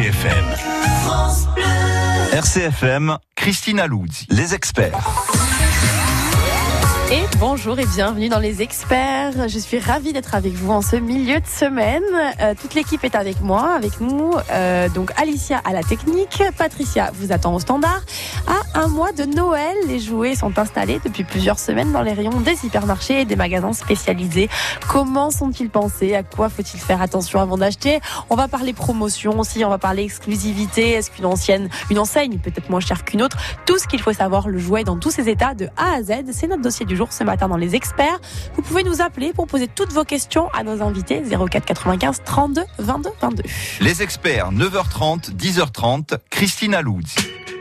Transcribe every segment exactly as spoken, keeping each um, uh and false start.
F M. France Bleu. R C F M, Christina Luzzi, les experts. Et bonjour et bienvenue dans les experts. Je suis ravie d'être avec vous en ce milieu de semaine. Euh, toute l'équipe est avec moi, avec nous. Euh, donc Alicia à la technique, Patricia vous attend au standard. À un mois de Noël, les jouets sont installés depuis plusieurs semaines dans les rayons des hypermarchés et des magasins spécialisés. Comment sont-ils pensés? À quoi faut-il faire attention avant d'acheter? On va parler promotion aussi, on va parler exclusivité. Est-ce qu'une ancienne, une enseigne peut-être moins chère qu'une autre? Tout ce qu'il faut savoir, le jouet dans tous ses états de A à Z, c'est notre dossier du jour ce matin dans les experts. Vous pouvez nous appeler pour poser toutes vos questions à nos invités. zéro quatre quatre-vingt-quinze trente-deux vingt-deux vingt-deux. Les experts, neuf heures trente, dix heures trente, Christina Luzzi.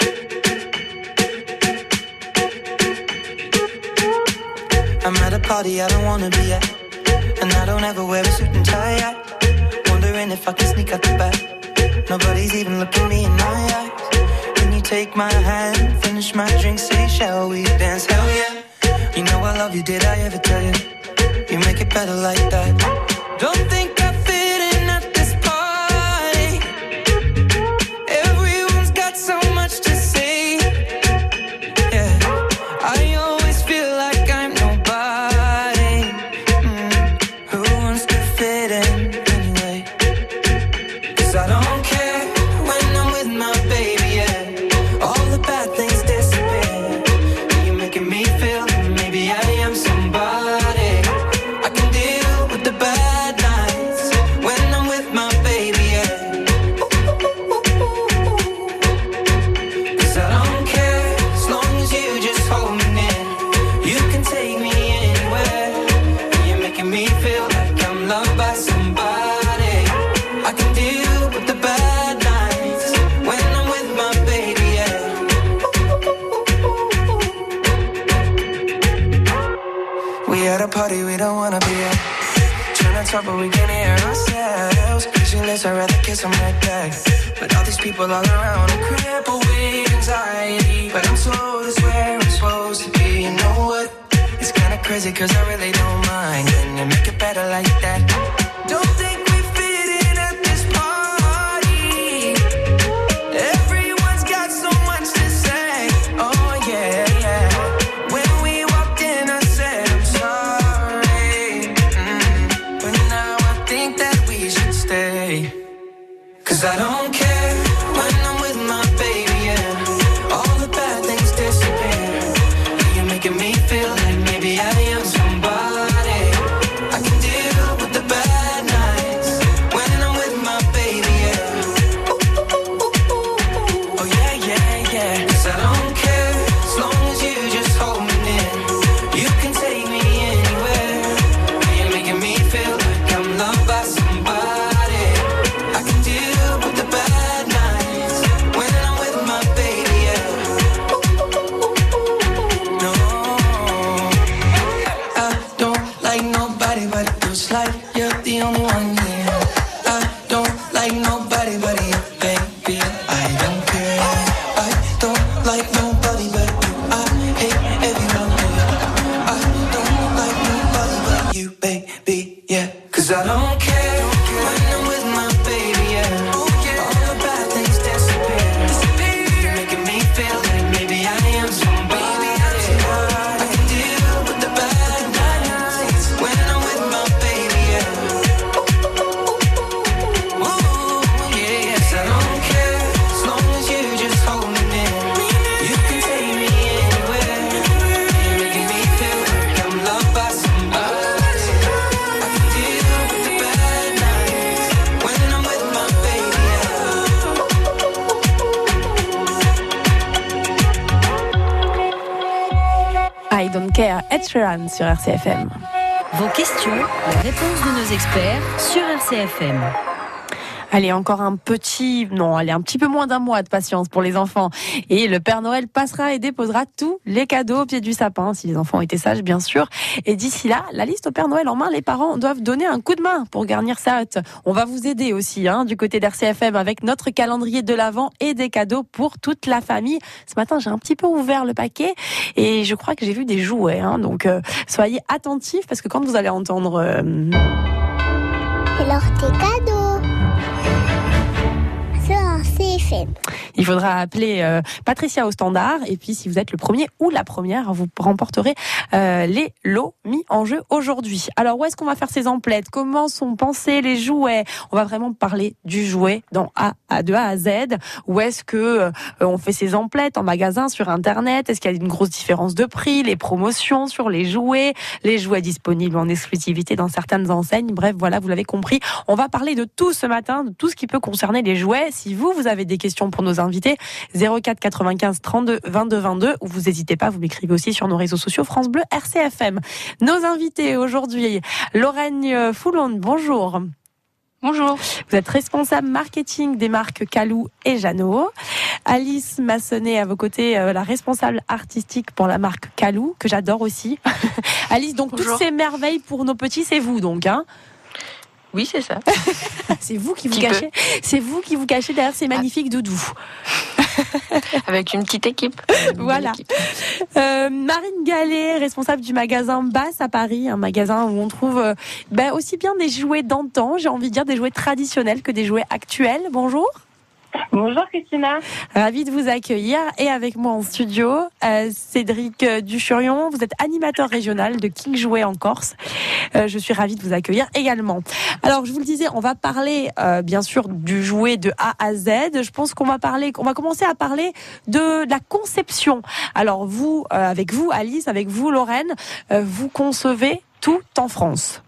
I'm at a party I don't wanna be at, and I don't ever wear a suit and tie yet. Wondering if I can sneak out the back. Nobody's even looking me in my eyes. Can you take my hand, finish my drink, say shall we dance? Hell yeah. You know I love you, did I ever tell you? You make it better like that. Don't think I fit in at this party. Everyone's got so much to say. Yeah, I always feel like I'm nobody. Mm. Who wants to fit in anyway? 'Cause I don't care when I'm with my baby, yeah. All the bad things disappear. You're making me feel maybe I am somebody. I can deal with the bad nights when I'm with my baby, yeah. 'Cause I don't care as long as you just hold me near. You can take me anywhere. You're making me feel like I'm loved by somebody. I can deal with the bad nights when I'm with my baby, yeah. We at a party we don't wanna be at. Trying to talk but we can't hear ourselves. Speechless, I'd rather kiss them right back. But all these people all around, I'm crippled with anxiety. But I'm told it's where I'm supposed to be. You know what? It's kinda crazy 'cause I really don't mind. Can you make it better like that? Don't think we fit in at this party. Everyone's got so much to say. Oh yeah, yeah. When we walked in I said I'm sorry. Mm. But now I think that we should stay. 'Cause I don't care when I'm with my baby, yeah. All the bad things disappear. You're making me feel like maybe I am somebody. I can deal with the bad nights when I'm with my baby, yeah. Oh yeah, yeah, yeah. 'Cause I don't care as long as you just hold me near. You can take me anywhere. You're making me feel like I'm loved by somebody. I can deal with the bad nights when I'm with my baby, yeah. No, I don't like nobody, but it feels like you're the only one here. I don't like nobody but you, baby. I don't care. I don't like nobody but you. I hate everyone here. I don't like nobody but you, baby, yeah. 'Cause I don't care when I'm with my baby, yeah. All the bad things disappear. You're making me feel like maybe I am somebody. I can deal with the bad nights when I'm with my baby, yeah. Ooh, yeah, yeah. 'Cause I don't care as long as you just hold me near. You can take me anywhere. You're making me feel like I'm loved by somebody. I can deal with the bad nights when I'm with my baby, I Don't Care, Ed Sheeran sur R C F M. Vos questions, les réponses de nos experts sur R C F M. Allez, encore un petit, non, allez, un petit peu moins d'un mois de patience pour les enfants. Et le Père Noël passera et déposera tous les cadeaux au pied du sapin, si les enfants ont été sages, bien sûr. Et d'ici là, la liste au Père Noël en main, les parents doivent donner un coup de main pour garnir sa hotte. On va vous aider aussi, hein, du côté d'R C F M avec notre calendrier de l'Avent et des cadeaux pour toute la famille. Ce matin, j'ai un petit peu ouvert le paquet et je crois que j'ai vu des jouets, hein, donc euh, soyez attentifs parce que quand vous allez entendre... Euh... C'est l'heure des cadeaux. Sur F M. Il faudra appeler euh, Patricia au standard. Et puis, si vous êtes le premier ou la première, vous remporterez euh, les lots mis en jeu aujourd'hui. Alors, où est-ce qu'on va faire ces emplettes? Comment sont pensés les jouets? On va vraiment parler du jouet dans A, A de A à Z. Où est-ce que euh, on fait ces emplettes en magasin, sur Internet? Est-ce qu'il y a une grosse différence de prix? Les promotions sur les jouets, les jouets disponibles en exclusivité dans certaines enseignes. Bref, voilà, vous l'avez compris. On va parler de tout ce matin, de tout ce qui peut concerner les jouets. Si vous, vous avez des questions pour nos invités, zéro quatre quatre-vingt-quinze trente-deux vingt-deux vingt-deux, ou vous n'hésitez pas, vous m'écrivez aussi sur nos réseaux sociaux France Bleu R C F M. Nos invités aujourd'hui, Lorraine Foulon, bonjour. Bonjour. Vous êtes responsable marketing des marques Calou et Jeannot. Alice Massonnet à vos côtés, euh, la responsable artistique pour la marque Calou, que j'adore aussi. Alice, donc Bonjour. Toutes ces merveilles pour nos petits, c'est vous donc, hein? Oui, c'est ça. C'est vous qui vous Petit cachez. Peu. C'est vous qui vous cachez derrière ces magnifiques ah. doudous. Avec une petite équipe. Une voilà. Équipe. Euh, Marine Gallet, responsable du magasin Basse à Paris, un magasin où on trouve euh, ben, aussi bien des jouets d'antan, j'ai envie de dire des jouets traditionnels que des jouets actuels. Bonjour. Bonjour Christina. Ravie de vous accueillir. Et avec moi en studio, euh, Cédric Duchurion. Vous êtes animateur régional de King Jouet en Corse. Euh, je suis ravie de vous accueillir également. Alors, je vous le disais, on va parler euh, bien sûr du jouet de A à Z. Je pense qu'on va parler, on va commencer à parler de, de la conception. Alors vous, euh, avec vous Alice, avec vous Lorraine, euh, vous concevez tout en France.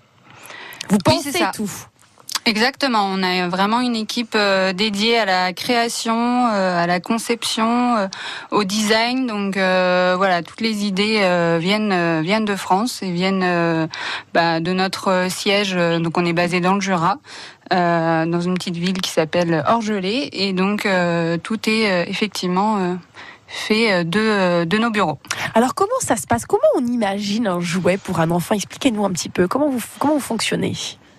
Vous pensez oui, c'est ça. tout. Exactement, on a vraiment une équipe euh, dédiée à la création, euh, à la conception, euh, au design. Donc euh, voilà, toutes les idées euh, viennent euh, viennent de France et viennent euh, bah, de notre siège. Donc on est basé dans le Jura, euh, dans une petite ville qui s'appelle Orgelé, et donc euh, tout est euh, effectivement euh, fait de de nos bureaux. Alors comment ça se passe? Comment on imagine un jouet pour un enfant? Expliquez-nous un petit peu comment vous comment vous fonctionnez.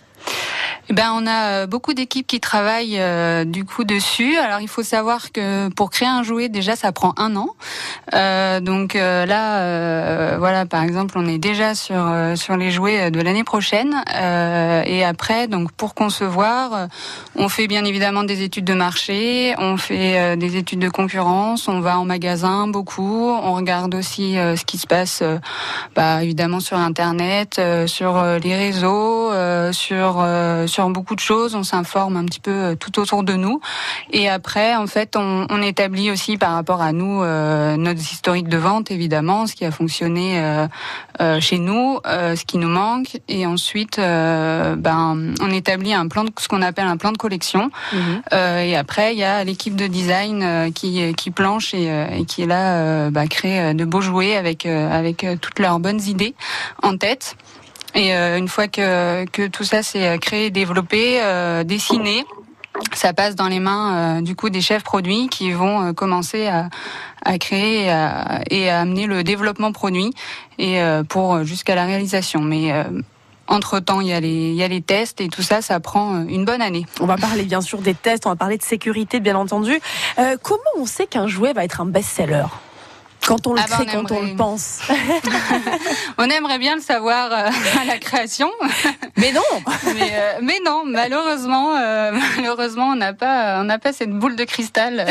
Eh ben, on a beaucoup d'équipes qui travaillent euh, du coup dessus. Alors, il faut savoir que pour créer un jouet, déjà, ça prend un an. Euh, donc euh, là, euh, voilà, par exemple, on est déjà sur euh, sur les jouets de l'année prochaine. Euh, et après, donc pour concevoir, euh, on fait bien évidemment des études de marché, on fait euh, des études de concurrence, on va en magasin beaucoup, on regarde aussi euh, ce qui se passe, euh, bah, évidemment sur Internet, euh, sur euh, les réseaux, euh, sur euh, sur beaucoup de choses, on s'informe un petit peu tout autour de nous, et après en fait on, on établit aussi par rapport à nous euh, notre historique de vente, évidemment, ce qui a fonctionné euh, euh, chez nous, euh, ce qui nous manque, et ensuite euh, ben on établit un plan de, ce qu'on appelle un plan de collection. Mmh. Euh, et après il y a l'équipe de design euh, qui qui planche et, euh, et qui est là euh, bah, crée de beaux jouets avec euh, avec toutes leurs bonnes idées en tête. Et euh, une fois que, que tout ça s'est créé, développé, euh, dessiné, ça passe dans les mains euh, du coup des chefs produits qui vont euh, commencer à, à créer et à, et à amener le développement produit et euh, pour jusqu'à la réalisation. Mais euh, entre-temps, il y a les, il y a les tests et tout ça, ça prend une bonne année. On va parler bien sûr des tests, on va parler de sécurité, bien entendu. Euh, comment on sait qu'un jouet va être un best-seller ? Quand on le ah crée, bah on quand aimerait... on le pense. On aimerait bien le savoir euh, à la création. Mais non. mais, euh, mais non, malheureusement, euh, malheureusement, on n'a pas, on n'a pas cette boule de cristal.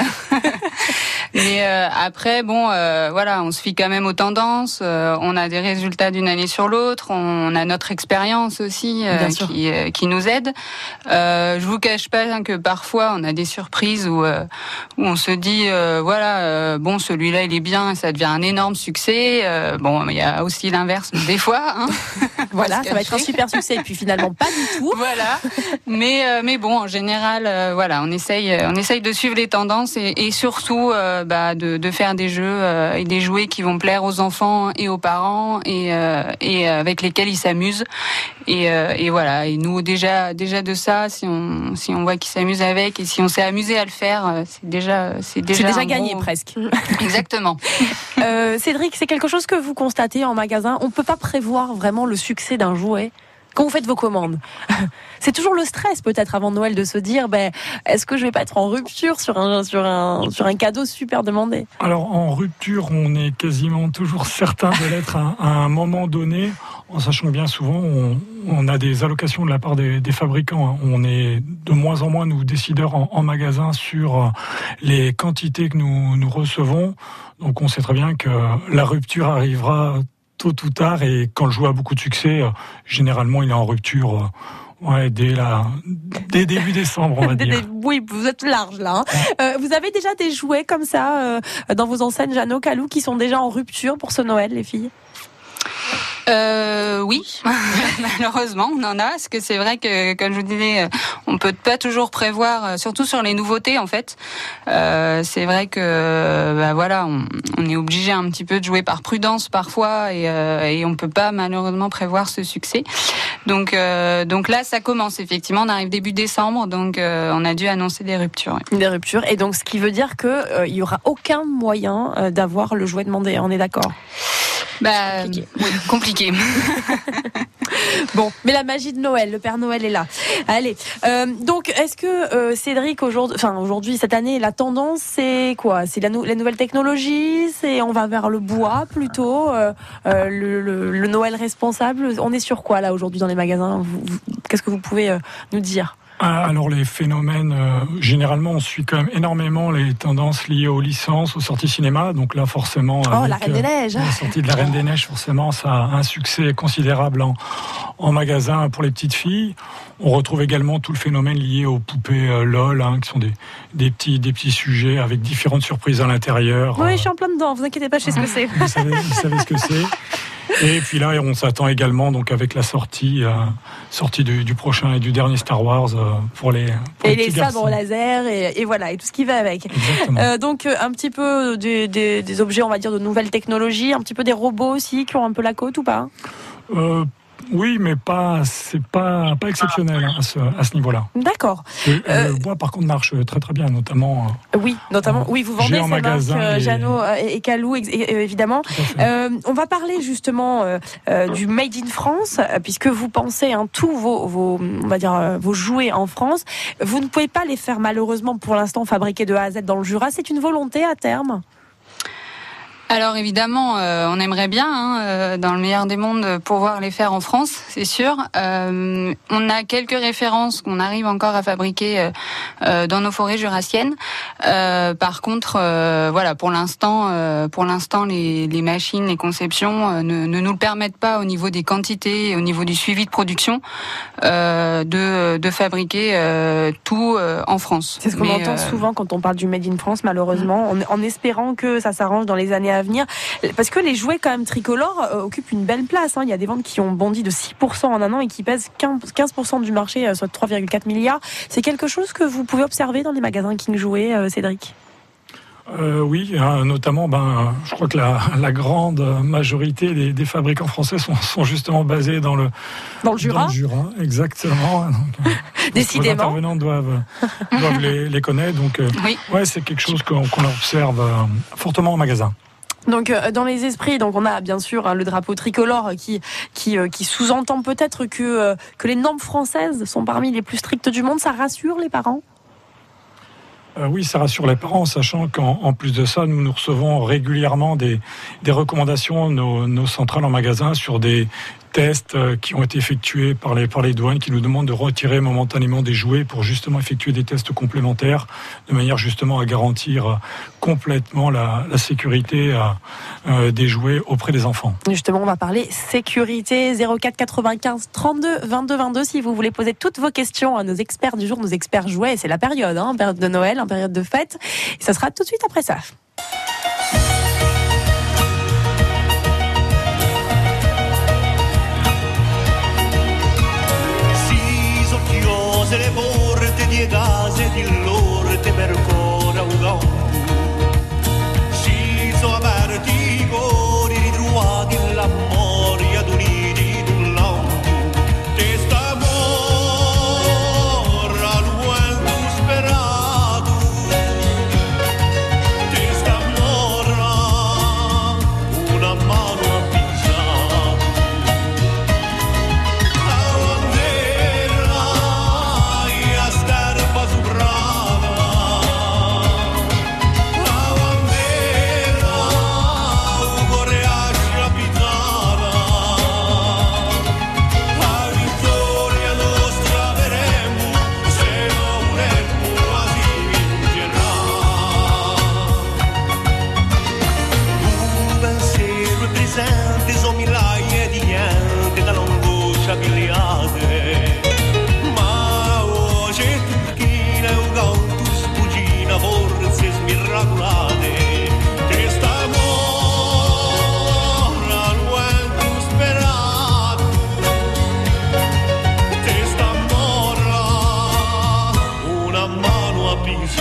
Mais euh, après, bon, euh, voilà, on se fie quand même aux tendances. Euh, on a des résultats d'une année sur l'autre. On a notre expérience aussi euh, qui, euh, qui nous aide. Euh, je vous cache pas hein, que parfois on a des surprises où, euh, où on se dit, euh, voilà, euh, bon, celui-là il est bien, ça devient un énorme succès. Euh, bon, il y a aussi l'inverse des fois. Hein. Voilà, ça va être un super succès et puis finalement pas du tout. Voilà. Mais euh, mais bon, en général, euh, voilà, on essaye, on essaye de suivre les tendances et, et surtout. Euh, Bah, de, de faire des jeux euh, et des jouets qui vont plaire aux enfants et aux parents et, euh, et avec lesquels ils s'amusent et, euh, et voilà, et nous déjà déjà de ça, si on si on voit qu'ils s'amusent avec et si on s'est amusé à le faire, c'est déjà c'est déjà, c'est déjà gagné gros... presque. Exactement. euh, Cédric, c'est quelque chose que vous constatez en magasin, on peut pas prévoir vraiment le succès d'un jouet. Quand vous faites vos commandes, c'est toujours le stress peut-être avant Noël de se dire, ben, est-ce que je vais pas être en rupture sur un, sur un, sur un cadeau super demandé ? Alors en rupture, on est quasiment toujours certain de l'être à, à un moment donné, en sachant que bien souvent on, on a des allocations de la part des, des fabricants. On est de moins en moins, nous, décideurs en, en magasin sur les quantités que nous, nous recevons. Donc on sait très bien que la rupture arrivera tôt ou tard, et quand le jouet a beaucoup de succès, euh, généralement il est en rupture euh, ouais, dès, la, dès début décembre, on va dire. Oui, vous êtes large là. Hein. Euh, vous avez déjà des jouets comme ça euh, dans vos enseignes Jeannot, Kalou, qui sont déjà en rupture pour ce Noël, les filles ? Euh, oui, malheureusement, on en a, parce que c'est vrai que, comme je vous disais, on peut pas toujours prévoir, surtout sur les nouveautés, en fait. Euh, c'est vrai que, bah voilà, on, on est obligé un petit peu de jouer par prudence parfois, et, euh, et on peut pas malheureusement prévoir ce succès. Donc, euh, donc là, ça commence effectivement. On arrive début décembre, donc euh, on a dû annoncer des ruptures. Oui. Des ruptures, et donc ce qui veut dire que euh, il y aura aucun moyen euh, d'avoir le jouet demandé. On est d'accord ? Bah, compliqué. Oui, compliqué. Bon, mais la magie de Noël, le Père Noël est là. Allez, euh, donc est-ce que euh, Cédric, aujourd'hui, enfin aujourd'hui, cette année, la tendance c'est quoi ? C'est la, nou- la nouvelle technologie, c'est on va vers le bois plutôt, euh, euh, le, le, le Noël responsable. On est sur quoi là aujourd'hui dans les magasins ? vous, vous, Qu'est-ce que vous pouvez euh, nous dire ? Alors les phénomènes, euh, généralement on suit quand même énormément les tendances liées aux licences, aux sorties cinéma, donc là forcément oh, avec, la Reine des Neiges, euh, la sortie de la Reine des Neiges, forcément ça a un succès considérable en, en magasin pour les petites filles. On retrouve également tout le phénomène lié aux poupées euh, LOL, hein, qui sont des, des, petits, des petits sujets avec différentes surprises à l'intérieur. Oui, euh, je suis en plein dedans, vous inquiétez pas, je sais ce que c'est. Vous savez, vous savez ce que c'est. Et puis là, on s'attend également donc avec la sortie, euh, sortie du, du prochain et du dernier Star Wars euh, pour les pour et les, les sabres laser et, et voilà et tout ce qui va avec. Euh, donc un petit peu des, des, des objets, on va dire de nouvelles technologies, un petit peu des robots aussi qui ont un peu la côte ou pas ? euh, Oui, mais pas, c'est pas, pas exceptionnel hein, à ce, à ce niveau-là. D'accord. Le, euh, le bois, par contre, marche très très bien, notamment. Oui, notamment. Euh, oui, vous vendez ces marques, euh, Jeannot et, et Kalou, évidemment. Euh, on va parler justement euh, euh, du Made in France, puisque vous pensez hein, tous vos, vos, on va dire, euh, vos jouets en France. Vous ne pouvez pas les faire malheureusement pour l'instant fabriquer de A à Z dans le Jura. C'est une volonté à terme ? Alors évidemment, euh, on aimerait bien, hein, euh, dans le meilleur des mondes, pouvoir les faire en France, c'est sûr. Euh, on a quelques références qu'on arrive encore à fabriquer euh, euh, dans nos forêts jurassiennes. Euh, par contre, euh, voilà, pour l'instant, euh, pour l'instant, les, les machines, les conceptions euh, ne, ne nous le permettent pas au niveau des quantités, et au niveau du suivi de production, euh, de, de fabriquer euh, tout euh, en France. C'est ce qu'on Mais, entend euh... souvent quand on parle du Made in France, malheureusement, en, en espérant que ça s'arrange dans les années à venir, parce que les jouets quand même tricolores euh, occupent une belle place, hein. Il y a des ventes qui ont bondi de six pour cent en un an et qui pèsent quinze pour cent du marché, euh, soit trois virgule quatre milliards. C'est quelque chose que vous pouvez observer dans les magasins King Jouets, euh, Cédric ? Euh, oui, hein, notamment, ben, je crois que la, la grande majorité des, des fabricants français sont, sont justement basés dans le, dans le Jura. Dans le Jura, exactement. Donc, décidément. Les intervenants doivent, doivent les, les connaître. Donc, euh, oui. ouais, c'est quelque chose qu'on, qu'on observe euh, fortement en magasin. Donc euh, dans les esprits, donc on a bien sûr hein, le drapeau tricolore qui qui euh, qui sous-entend peut-être que euh, que les normes françaises sont parmi les plus strictes du monde. Ça rassure les parents ? Euh, oui, ça rassure les parents, sachant qu'en en plus de ça, nous nous recevons régulièrement des des recommandations nos nos centrales en magasin sur des tests qui ont été effectués par les, par les douanes qui nous demandent de retirer momentanément des jouets pour justement effectuer des tests complémentaires de manière justement à garantir complètement la, la sécurité euh, des jouets auprès des enfants. Justement, on va parler sécurité. Zéro quatre quatre-vingt-quinze trente-deux vingt-deux vingt-deux si vous voulez poser toutes vos questions à nos experts du jour, nos experts jouets. C'est la période, hein, période de Noël, hein, période de fête. Et ça sera tout de suite après ça. Le porte di case di l'orte per cora ugando si sono aperti i cori ritrovati la memoria d'uniti d'un lampo te sta morra l'uelto sperato te sta morra una mano a pizzare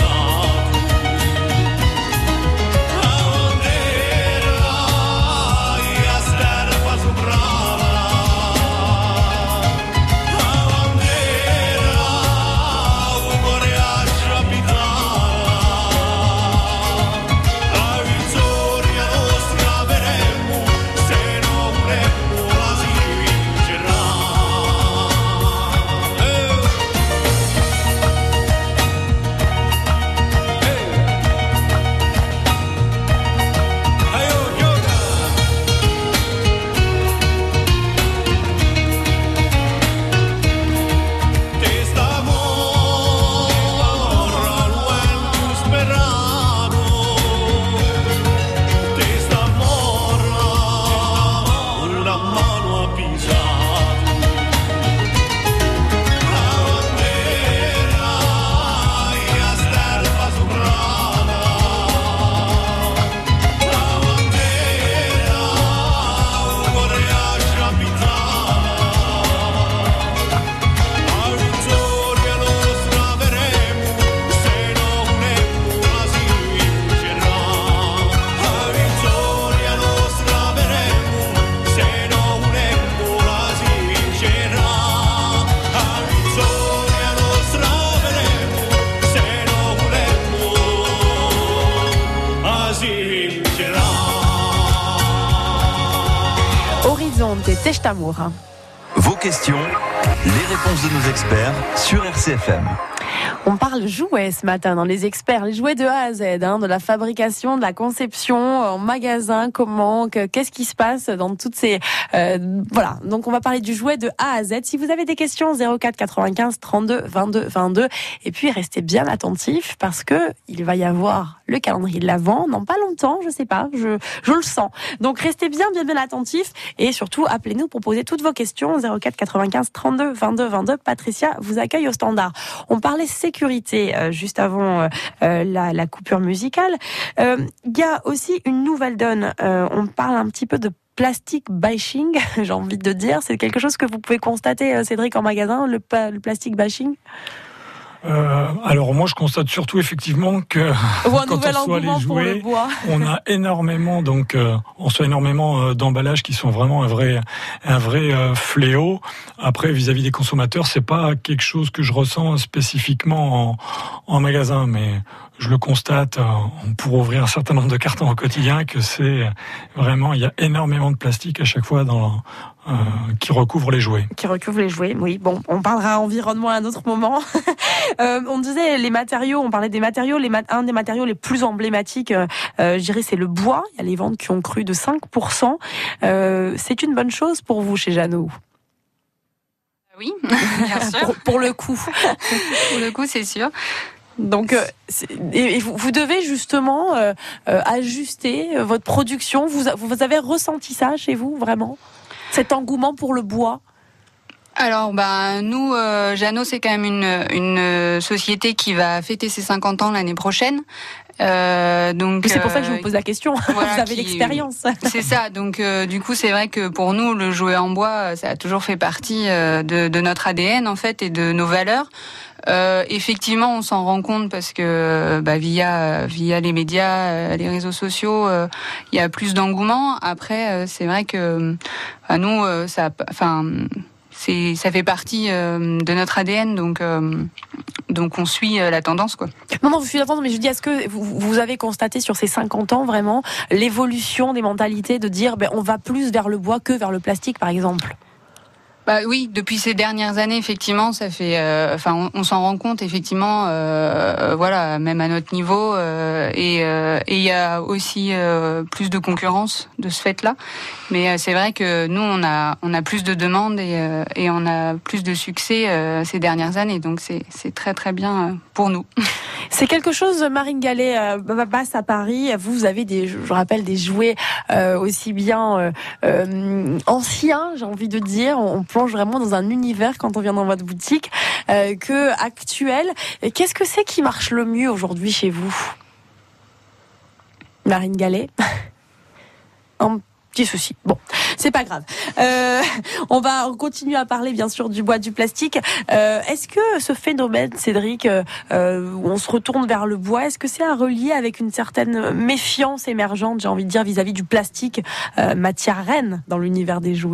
Amour. Vos questions, les réponses de nos experts sur R C F M. On parle jouets ce matin dans les experts, les jouets de A à Z, hein, de la fabrication, de la conception en magasin, comment, que, qu'est-ce qui se passe dans toutes ces... Euh, voilà, donc on va parler du jouet de A à Z. Si vous avez des questions, zéro quatre quatre-vingt-quinze trente-deux vingt-deux vingt-deux. Et puis restez bien attentifs parce que il va y avoir le calendrier de l'Avent, non pas longtemps, je sais pas, je, je le sens. Donc restez bien, bien, bien attentifs et surtout appelez-nous pour poser toutes vos questions, zéro quatre quatre-vingt-quinze trente-deux vingt-deux vingt-deux. Patricia vous accueille au standard. On parlait sécurité euh, juste avant euh, la, la coupure musicale. Il euh, y a aussi une nouvelle donne. Euh, on parle un petit peu de plastic bashing, j'ai envie de dire. C'est quelque chose que vous pouvez constater, Cédric, en magasin, le, le plastic bashing? Euh, alors moi je constate surtout effectivement que quand on reçoit les jouets, on a énormément donc euh, on reçoit énormément euh, d'emballages qui sont vraiment un vrai un vrai euh, fléau. Après vis-à-vis des consommateurs, c'est pas quelque chose que je ressens spécifiquement en, en magasin, mais je le constate euh, pour ouvrir un certain nombre de cartons au quotidien que c'est vraiment il y a énormément de plastique à chaque fois dans Euh, qui recouvre les jouets. Qui recouvre les jouets, oui. Bon, on parlera environnement à un autre moment. euh, on disait les matériaux, on parlait des matériaux. Les mat- un des matériaux les plus emblématiques, euh, je dirais, c'est le bois. Il y a les ventes qui ont cru de cinq pour cent. Euh, c'est une bonne chose pour vous chez Jeannot? Oui, bien sûr. pour, pour le coup. Pour le coup, c'est sûr. Donc, euh, et vous, vous devez justement euh, euh, ajuster votre production. Vous, vous avez ressenti ça chez vous, vraiment? Cet engouement pour le bois? Alors, bah, nous, euh, Jeannot, c'est quand même une, une société qui va fêter ses cinquante ans l'année prochaine. Euh, donc, c'est pour ça que je vous pose la question. Voilà, vous avez qui, l'expérience. C'est ça. Donc, euh, du coup, c'est vrai que pour nous, le jouet en bois, ça a toujours fait partie euh, de, de notre A D N, en fait, et de nos valeurs. Euh, effectivement, on s'en rend compte parce que bah, via via les médias, les réseaux sociaux, il euh, y a plus d'engouement. Après, euh, c'est vrai que bah, nous, euh, ça, enfin, c'est ça fait partie euh, de notre A D N, donc euh, donc on suit euh, la tendance, quoi. Non, non, je suis d'accord, mais je dis, est-ce que vous, vous avez constaté sur ces cinquante ans vraiment l'évolution des mentalités de dire, ben, on va plus vers le bois que vers le plastique, par exemple? Bah oui, depuis ces dernières années, effectivement, ça fait, euh, enfin, on, on s'en rend compte, effectivement, euh, voilà, même à notre niveau, euh, et euh, et il y a aussi euh, plus de concurrence de ce fait-là. Mais euh, c'est vrai que nous, on a on a plus de demandes et euh, et on a plus de succès euh, ces dernières années, donc c'est c'est très très bien pour nous. C'est quelque chose, Marine Gallet, euh, basse à Paris. Vous avez des, je rappelle, des jouets euh, aussi bien euh, euh, anciens, j'ai envie de dire. On plonge vraiment dans un univers quand on vient dans votre boutique euh, que actuel. Et qu'est-ce que c'est qui marche le mieux aujourd'hui chez vous, Marine Gallet? Un petit souci. Bon, c'est c'est pas grave. Euh, on va continuer à parler bien sûr du bois, du plastique. Euh, est-ce que ce phénomène, Cédric, euh, où on se retourne vers le bois, est-ce que c'est à relier avec une certaine méfiance émergente, j'ai envie de dire, vis-à-vis du plastique, euh, matière reine dans l'univers des jouets ?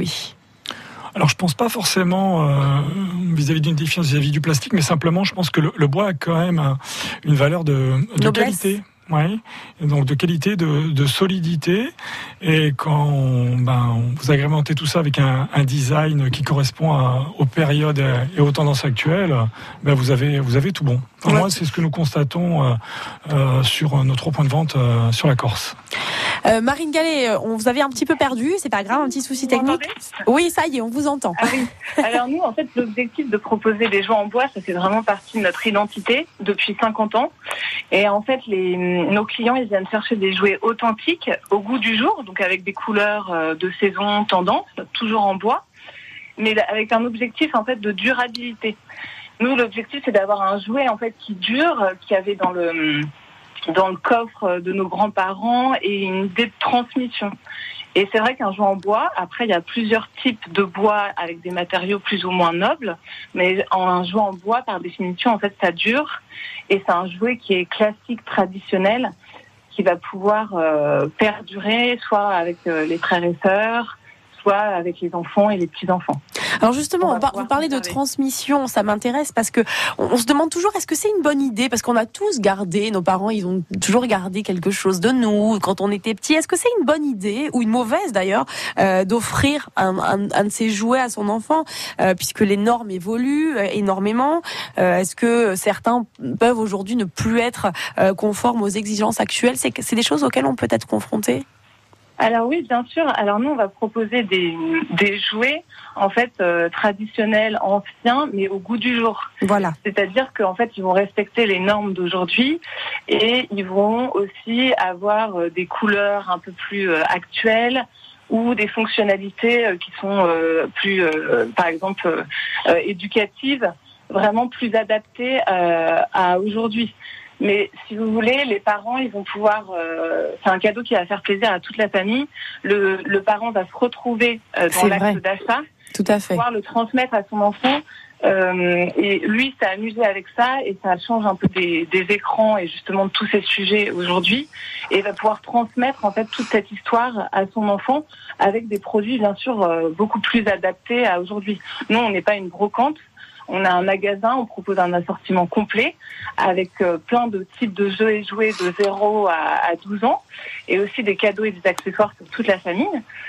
Alors je pense pas forcément euh, vis-à-vis d'une défiance vis-à-vis du plastique, mais simplement je pense que le, le bois a quand même un, une valeur de, de qualité. Oui, donc de qualité, de, de solidité, et quand on, ben, vous agrémentez tout ça avec un, un design qui correspond à, aux périodes et aux tendances actuelles, ben vous avez vous avez tout bon. Pour ouais. moi, c'est ce que nous constatons euh, euh, sur nos trois points de vente euh, sur la Corse. Euh, Marine Gallet, on vous avait un petit peu perdu, c'est pas grave, un petit souci technique. Oui, ça y est, on vous entend. Ah oui. Alors nous, en fait, l'objectif de proposer des jouets en bois, ça fait vraiment partie de notre identité depuis cinquante ans. Et en fait, les, nos clients, ils viennent chercher des jouets authentiques, au goût du jour, donc avec des couleurs de saison, tendance, toujours en bois, mais avec un objectif en fait de durabilité. Nous, l'objectif, c'est d'avoir un jouet en fait qui dure, qui avait dans le dans le coffre de nos grands-parents et une idée de transmission. Et c'est vrai qu'un jouet en bois, après, il y a plusieurs types de bois avec des matériaux plus ou moins nobles, mais un jouet en bois, par définition, en fait, ça dure. Et c'est un jouet qui est classique, traditionnel, qui va pouvoir euh, perdurer, soit avec euh, les frères et sœurs, soit avec les enfants et les petits-enfants. Alors justement, on par, vous parlez de transmission, ça m'intéresse parce que on, on se demande toujours est-ce que c'est une bonne idée, parce qu'on a tous gardé, nos parents ils ont toujours gardé quelque chose de nous quand on était petits. Est-ce que c'est une bonne idée, ou une mauvaise d'ailleurs, euh, d'offrir un, un, un de ces jouets à son enfant, euh, puisque les normes évoluent euh, énormément. Euh, est-ce que certains peuvent aujourd'hui ne plus être euh, conformes aux exigences actuelles? C'est, c'est des choses auxquelles on peut être confronté? Alors oui, bien sûr. Alors nous, on va proposer des, des jouets en fait euh, traditionnels, anciens, mais au goût du jour. Voilà. C'est-à-dire qu'en fait, ils vont respecter les normes d'aujourd'hui et ils vont aussi avoir euh, des couleurs un peu plus euh, actuelles ou des fonctionnalités euh, qui sont euh, plus, euh, par exemple, euh, éducatives, vraiment plus adaptées euh, à aujourd'hui. Mais si vous voulez, les parents, ils vont pouvoir... Euh, c'est un cadeau qui va faire plaisir à toute la famille. Le, le parent va se retrouver euh, dans c'est l'acte vrai. d'achat. Tout à fait. Pouvoir le transmettre à son enfant. Euh, et lui, s'est amusé avec ça et ça change un peu des, des écrans et justement de tous ces sujets aujourd'hui. Et il va pouvoir transmettre en fait toute cette histoire à son enfant avec des produits, bien sûr, euh, beaucoup plus adaptés à aujourd'hui. Nous, on n'est pas une brocante. On a un magasin, on propose un assortiment complet avec euh, plein de types de jeux et jouets de zéro à, à douze ans et aussi des cadeaux et des accessoires pour toute la famille.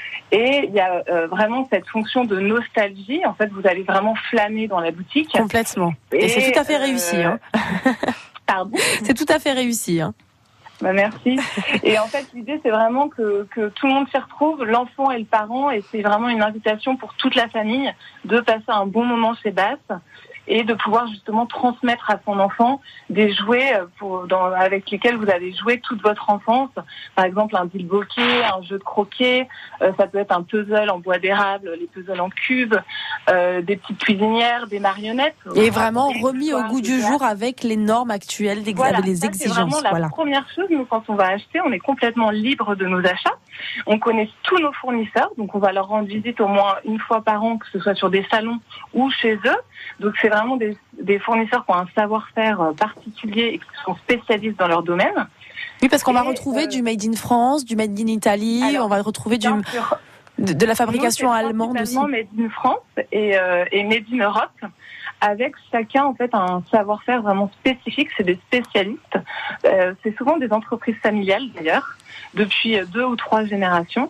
Et il y a euh, vraiment cette fonction de nostalgie. En fait, vous allez vraiment flâner dans la boutique. Complètement. Et, et c'est tout à fait réussi. Euh... Hein. Pardon. C'est tout à fait réussi. Hein. Bah merci. Et en fait, l'idée, c'est vraiment que, que tout le monde s'y retrouve, l'enfant et le parent, et c'est vraiment une invitation pour toute la famille de passer un bon moment chez Bass et de pouvoir justement transmettre à son enfant des jouets pour, dans, avec lesquels vous avez joué toute votre enfance. Par exemple, un bilboquet, un jeu de croquet, euh, ça peut être un puzzle en bois d'érable, les puzzles en cube, euh, des petites cuisinières, des marionnettes. Et vraiment remis au goût du jour avec les normes actuelles, des, voilà, les ça, exigences. C'est vraiment la voilà. première chose, nous, quand on va acheter, on est complètement libre de nos achats. On connaît tous nos fournisseurs, donc on va leur rendre visite au moins une fois par an, que ce soit sur des salons ou chez eux. Donc c'est vraiment des, des fournisseurs qui ont un savoir-faire particulier et qui sont spécialistes dans leur domaine. Oui, parce qu'on et va retrouver euh, du made in France, du made in Italie, alors, on va retrouver du, de, de la fabrication nous, allemande aussi. Made in France et, euh, et made in Europe, avec chacun en fait un savoir-faire vraiment spécifique. C'est des spécialistes. Euh, c'est souvent des entreprises familiales d'ailleurs, depuis deux ou trois générations.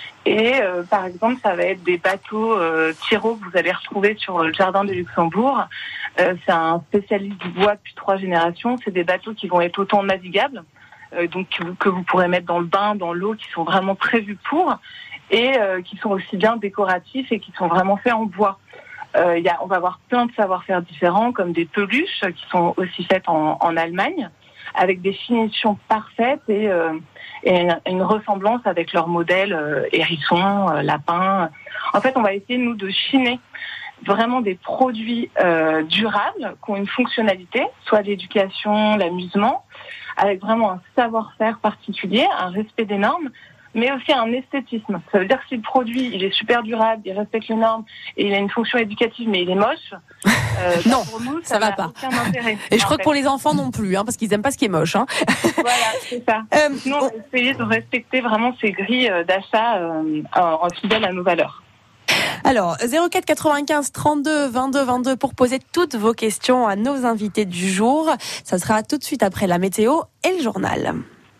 Et euh, par exemple, ça va être des bateaux euh, Tiro que vous allez retrouver sur le jardin de Luxembourg. Euh, c'est un spécialiste du bois depuis trois générations. C'est des bateaux qui vont être autant navigables, euh, donc que vous, que vous pourrez mettre dans le bain, dans l'eau, qui sont vraiment prévus pour, et euh, qui sont aussi bien décoratifs et qui sont vraiment faits en bois. Euh, y a, on va avoir plein de savoir-faire différents, comme des peluches qui sont aussi faites en, en Allemagne, avec des finitions parfaites et, euh, et une, une ressemblance avec leurs modèles euh, hérissons, euh, lapins. En fait, on va essayer, nous, de chiner vraiment des produits euh, durables qui ont une fonctionnalité, soit l'éducation, l'amusement, avec vraiment un savoir-faire particulier, un respect des normes, mais aussi un esthétisme. Ça veut dire que si le produit il est super durable, il respecte les normes et il a une fonction éducative, mais il est moche, euh, non, bah pour nous, ça, ça va n'a pas. aucun intérêt. Et je crois fait. que pour les enfants non plus, hein, parce qu'ils aiment pas ce qui est moche. Hein. Voilà, c'est ça. Euh, Sinon, on va essayer de respecter vraiment ces grilles d'achat euh, en, en fidèle à nos valeurs. Alors, zéro quatre quatre-vingt-quinze trente-deux vingt-deux vingt-deux pour poser toutes vos questions à nos invités du jour. Ça sera tout de suite après la météo et le journal.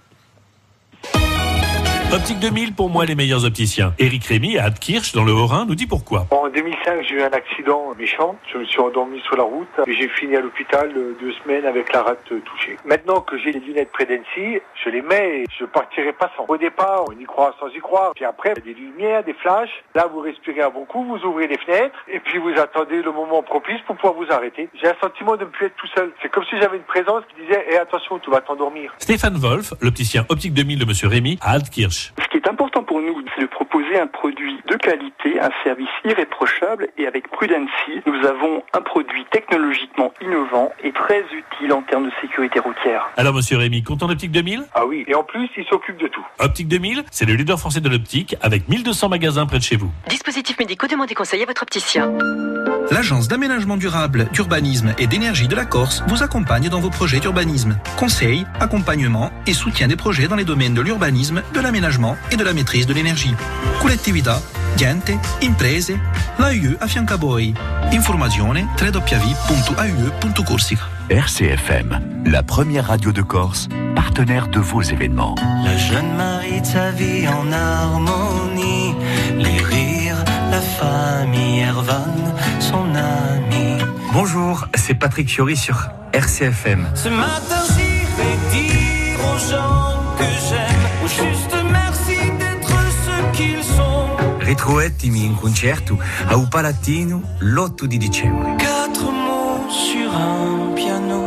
Optique deux mille, pour moi, les meilleurs opticiens. Éric Rémy, à Adkirch, dans le Haut-Rhin, nous dit pourquoi. En deux mille cinq, j'ai eu un accident méchant. Je me suis endormi sur la route et j'ai fini à l'hôpital deux semaines avec la rate touchée. Maintenant que j'ai les lunettes Prud'Hency, je les mets et je partirai pas sans. Au départ, on y croit sans y croire. Puis après, il y a des lumières, des flashs. Là, vous respirez un bon coup, vous ouvrez les fenêtres et puis vous attendez le moment propice pour pouvoir vous arrêter. J'ai un sentiment de ne plus être tout seul. C'est comme si j'avais une présence qui disait eh, « attention, tu vas t'endormir ». Stéphane Wolf, l'opticien Optique deux mille de Monsieur Rémy, à Adkirch. Ce qui est important pour nous, c'est de proposer un produit de qualité, un service irréprochable, et avec Prud'Hency, nous avons un produit technologiquement innovant et très utile en termes de sécurité routière. Alors Monsieur Rémy, content d'Optique deux mille ? Ah oui, et en plus, il s'occupe de tout. Optique deux mille, c'est le leader français de l'optique, avec mille deux cents magasins près de chez vous. Dispositifs médicaux, demandez conseil à votre opticien. L'Agence d'aménagement durable, d'urbanisme et d'énergie de la Corse vous accompagne dans vos projets d'urbanisme. Conseil, accompagnement et soutien des projets dans les domaines de l'urbanisme, de l'aménagement et de la maîtrise de l'énergie. Collettività, gente, imprese, l'A U E affianca voi. Informazione w w w punto a u e punto corsica. R C F M, la première radio de Corse, partenaire de vos événements. La jeune marie de sa vie en harmonie, les rires, la famille, Erwan, son ami. Bonjour, c'est Patrick Fiori sur R C F M. Ce matin j'y vais dire aux gens que j'aime, ou juste merci d'être ce qu'ils sont. Ritrovati in concerto au Palatino l'otto di dicembre. Quatre mots sur un piano,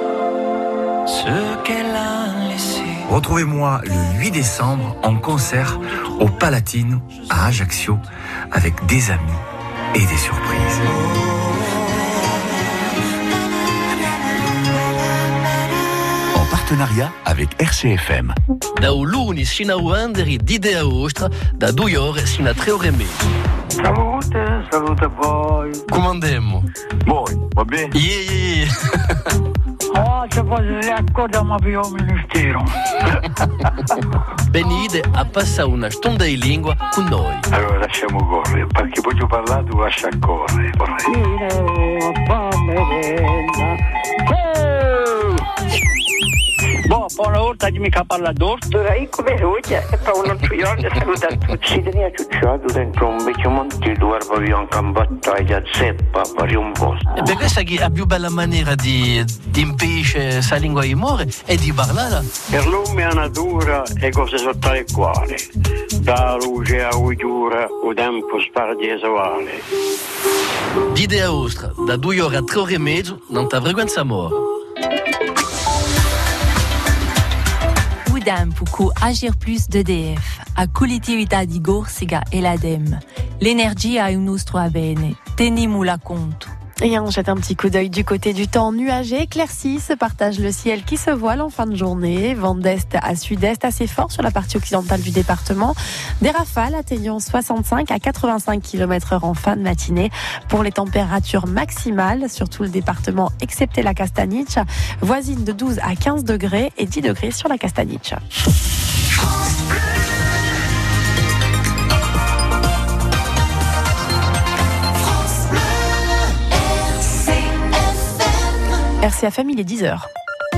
ce qu'elle a laissé. Retrouvez-moi le huit décembre en concert au Palatino à Ajaccio avec des amis et des surprises. En partenariat avec R C F M. Da lunis sino a Wanderi d'Idea Ostra, da due ore sino a tre ore e mezza. Salute, salute poi. Come andiamo? Voi, va bene? Yeah, yeah, yeah. Oh, se fosse accorda ma più il ministero. Venite a passare una stonda di lingua con noi. Allora lasciamo correre, perché voglio parlare, tu lascia correre. Boh, poi una volta che mi parla d'orto. Dovrei come ruglia e poi uno ciuione saluta tutti. Si tenia ciucciato dentro un vecchio monte dove avevi un cambattaia zeppa per un posto. E per questa che la più bella maniera di, di impedire sa lingua di amore è di parlare. Per l'uomo la natura è cose sotto le quali da luce a uiura o tempo spara di esuale. D'Idea Ostra, da due ore a tre ore e mezzo, non ti frequenza amore. Tempo cu Agir Plus d'E D F, a collettività di Corsica e l'Adem. L'énergie a un nostro a bene, tenimula conto. Et on jette un petit coup d'œil du côté du temps nuagé. Éclairci se partage le ciel qui se voile en fin de journée. Vent d'est à sud-est assez fort sur la partie occidentale du département. Des rafales atteignant soixante-cinq à quatre-vingt-cinq kilomètres heure en fin de matinée. Pour les températures maximales sur tout le département, excepté la Castaniche, voisine de douze à quinze degrés et dix degrés sur la Castaniche. R C F M, il est dix heures.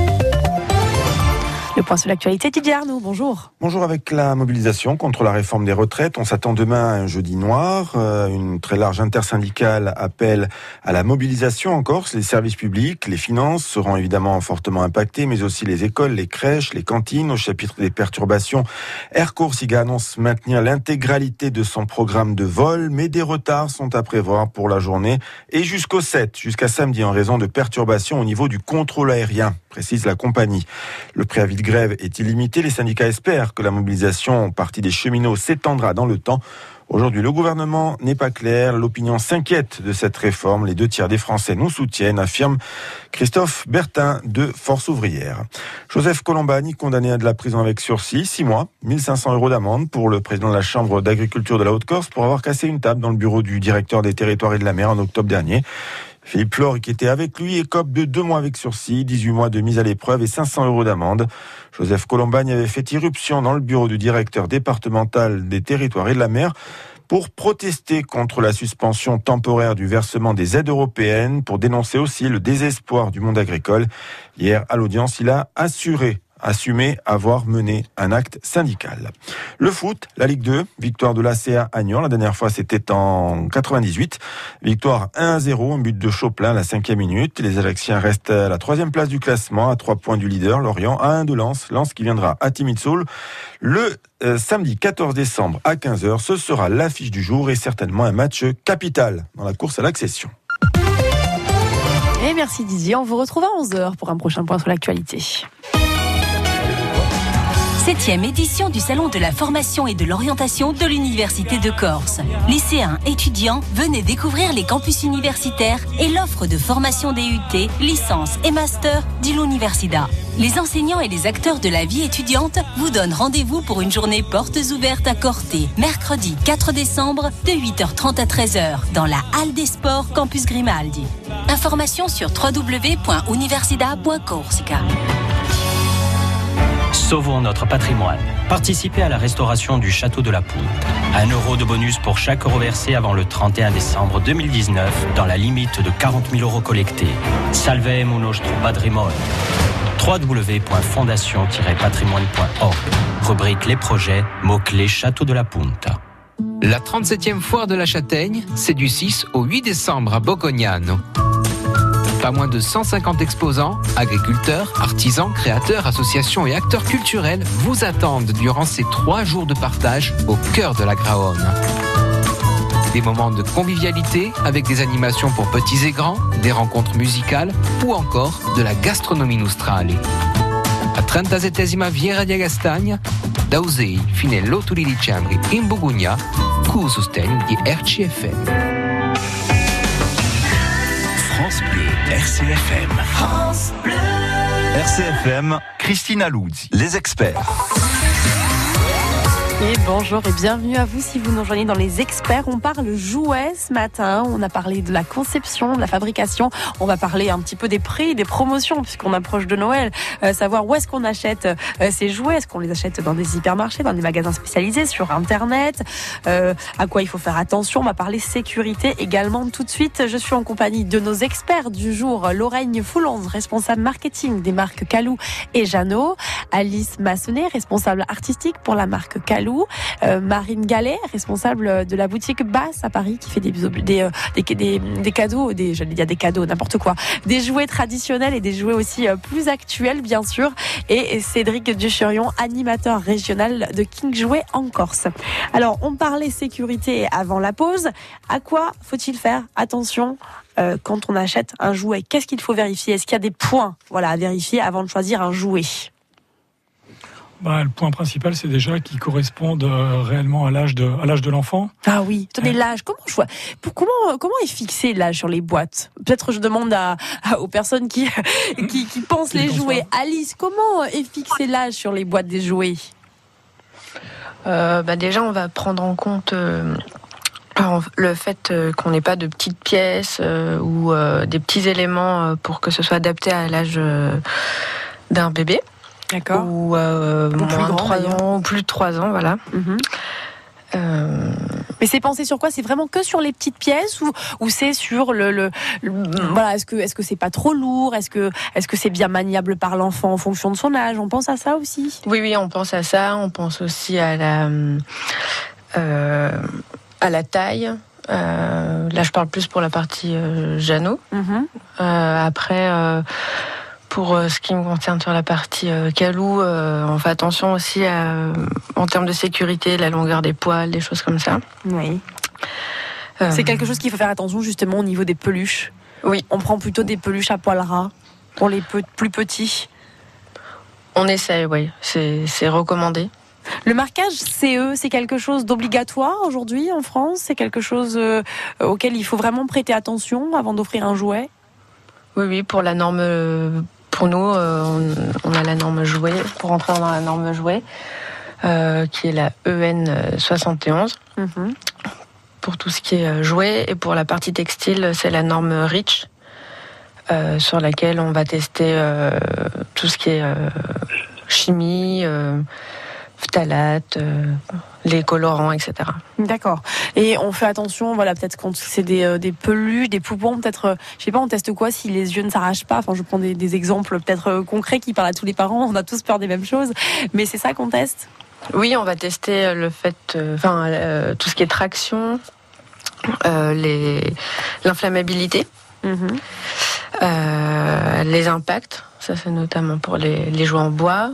Le point sur l'actualité, Didier Arnaud, bonjour. Bonjour. Avec la mobilisation contre la réforme des retraites, on s'attend demain à un jeudi noir. Euh, une très large intersyndicale appelle à la mobilisation en Corse. Les services publics, les finances seront évidemment fortement impactés, mais aussi les écoles, les crèches, les cantines. Au chapitre des perturbations, Air Corsica annonce maintenir l'intégralité de son programme de vol, mais des retards sont à prévoir pour la journée et jusqu'au sept, jusqu'à samedi, en raison de perturbations au niveau du contrôle aérien, précise la compagnie. Le préavis de grève est illimité. Les syndicats espèrent que la mobilisation partie des cheminots s'étendra dans le temps. Aujourd'hui, le gouvernement n'est pas clair. L'opinion s'inquiète de cette réforme. Les deux tiers des Français nous soutiennent, affirme Christophe Bertin de Force ouvrière. Joseph Colombani, condamné à de la prison avec sursis, six mois, mille cinq cents euros d'amende pour le président de la Chambre d'agriculture de la Haute-Corse pour avoir cassé une table dans le bureau du directeur des territoires et de la mer en octobre dernier. Philippe Flore, qui était avec lui, écope de deux mois avec sursis, dix-huit mois de mise à l'épreuve et cinq cents euros d'amende. Joseph Colombani avait fait irruption dans le bureau du directeur départemental des territoires et de la mer pour protester contre la suspension temporaire du versement des aides européennes, pour dénoncer aussi le désespoir du monde agricole. Hier, à l'audience, il a assuré assumé avoir mené un acte syndical. Le foot, la Ligue deux, victoire de l'A C A Agnan. La dernière fois, c'était en quatre-vingt-dixhuit. Victoire un à zéro, un but de Chopin à la cinquième minute. Les Ajacciens restent à la troisième place du classement, à trois points du leader, Lorient, à un de Lens. Lens qui viendra à Timidsoul le euh, samedi quatorze décembre à quinze heures. Ce sera l'affiche du jour et certainement un match capital dans la course à l'accession. Et merci Didier, on vous retrouve à onze heures pour un prochain point sur l'actualité. Septième édition du Salon de la formation et de l'orientation de l'Université de Corse. Lycéens, étudiants, venez découvrir les campus universitaires et l'offre de formation D U T, licence et master d'Universida. Les enseignants et les acteurs de la vie étudiante vous donnent rendez-vous pour une journée portes ouvertes à Corté, mercredi quatre décembre de huit heures trente à treize heures dans la Halle des Sports Campus Grimaldi. Informations sur w w w point universida point corsica. Sauvons notre patrimoine. Participez à la restauration du château de la Punta. Un euro de bonus pour chaque euro versé avant le trente et un décembre deux mille dix-neuf, dans la limite de quarante mille euros collectés. Salvem nostro patrimonio. w w w point fondation tiret patrimoine point org. Rubrique les projets, mots-clés château de la Punta. La trente-septième foire de la Châtaigne, c'est du six au huit décembre à Bocognano. Pas moins de cent cinquante exposants, agriculteurs, artisans, créateurs, associations et acteurs culturels vous attendent durant ces trois jours de partage au cœur de la Graonne. Des moments de convivialité avec des animations pour petits et grands, des rencontres musicales ou encore de la gastronomie nostrale. La trentasettesima Fiera di Agastagna, da Usei fino all'otto di dicembre in Bugugna, con il sostegno di R C F M. France Bleu, R C F M. France Bleu. R C F M, Christina Luzzi, les experts. Et bonjour et bienvenue à vous si vous nous rejoignez dans les experts. On parle jouets ce matin, on a parlé de la conception, de la fabrication, on va parler un petit peu des prix, des promotions puisqu'on approche de Noël, euh, savoir où est-ce qu'on achète euh, ces jouets, est-ce qu'on les achète dans des hypermarchés, dans des magasins spécialisés, sur internet, euh, à quoi il faut faire attention. On va parler sécurité également tout de suite. Je suis en compagnie de nos experts du jour, Lorraine Foulons, responsable marketing des marques Calou et Jeannot, Alice Massonnet, responsable artistique pour la marque Calou, Euh, Marine Gallet, responsable de la boutique Basse à Paris, qui fait des, des, euh, des, des, des cadeaux, des, j'allais dire des cadeaux, n'importe quoi, des jouets traditionnels et des jouets aussi euh, plus actuels, bien sûr. Et Cédric Ducherion, animateur régional de King Jouet en Corse. Alors, on parlait sécurité avant la pause. À quoi faut-il faire attention euh, quand on achète un jouet? Qu'est-ce qu'il faut vérifier? Est-ce qu'il y a des points, voilà, à vérifier avant de choisir un jouet? Bah, le point principal, c'est déjà qu'ils correspondent euh, réellement à l'âge de, à l'âge de l'enfant. Ah oui, tenez, euh. l'âge. Comment je vois pour, comment, comment est fixé l'âge sur les boîtes? Peut-être je demande à, à, aux personnes qui, qui, qui pensent qui les jouets. Ça. Alice, comment est fixé l'âge sur les boîtes des jouets? euh, bah Déjà, on va prendre en compte euh, le fait euh, qu'on n'ait pas de petites pièces euh, ou euh, des petits éléments euh, pour que ce soit adapté à l'âge euh, d'un bébé. D'accord. Ou euh, moins de trois ans, ou plus de trois ans, voilà. Mm-hmm. Euh... Mais c'est pensé sur quoi? C'est vraiment que sur les petites pièces ou, ou c'est sur le, le, le voilà, est-ce que est-ce que c'est pas trop lourd? Est-ce que est-ce que c'est bien maniable par l'enfant en fonction de son âge? On pense à ça aussi? Oui, oui, on pense à ça. On pense aussi à la euh, à la taille. Euh, là, je parle plus pour la partie euh, Jeannot. Mm-hmm. Euh, après. Euh, Pour ce qui me concerne sur la partie euh, Calou, euh, on fait attention aussi à, euh, en termes de sécurité, la longueur des poils, des choses comme ça. Oui. Euh, C'est quelque chose qu'il faut faire attention justement au niveau des peluches. Oui. On prend plutôt des peluches à poils ras pour les pe- plus petits. On essaie, oui. C'est, c'est recommandé. Le marquage C E, c'est quelque chose d'obligatoire aujourd'hui en France? C'est quelque chose euh, auquel il faut vraiment prêter attention avant d'offrir un jouet? Oui, oui, pour la norme, pour nous, euh, on, on a la norme jouet, pour entrer dans la norme jouet, euh, qui est la E N soixante et onze, mm-hmm. pour tout ce qui est jouet, et pour la partie textile, c'est la norme REACH, euh, sur laquelle on va tester euh, tout ce qui est euh, chimie, euh, phtalate, euh, les colorants, et cetera. D'accord. Et on fait attention, voilà, peut-être quand c'est des, euh, des peluches, des poupons, peut-être, euh, je sais pas, on teste quoi si les yeux ne s'arrachent pas. Enfin, je prends des, des exemples peut-être euh, concrets qui parlent à tous les parents. On a tous peur des mêmes choses, mais c'est ça qu'on teste. Oui, on va tester le fait, enfin, euh, euh, tout ce qui est traction, euh, les, l'inflammabilité, mm-hmm. euh, les impacts. Ça, c'est notamment pour les, les jouets en bois.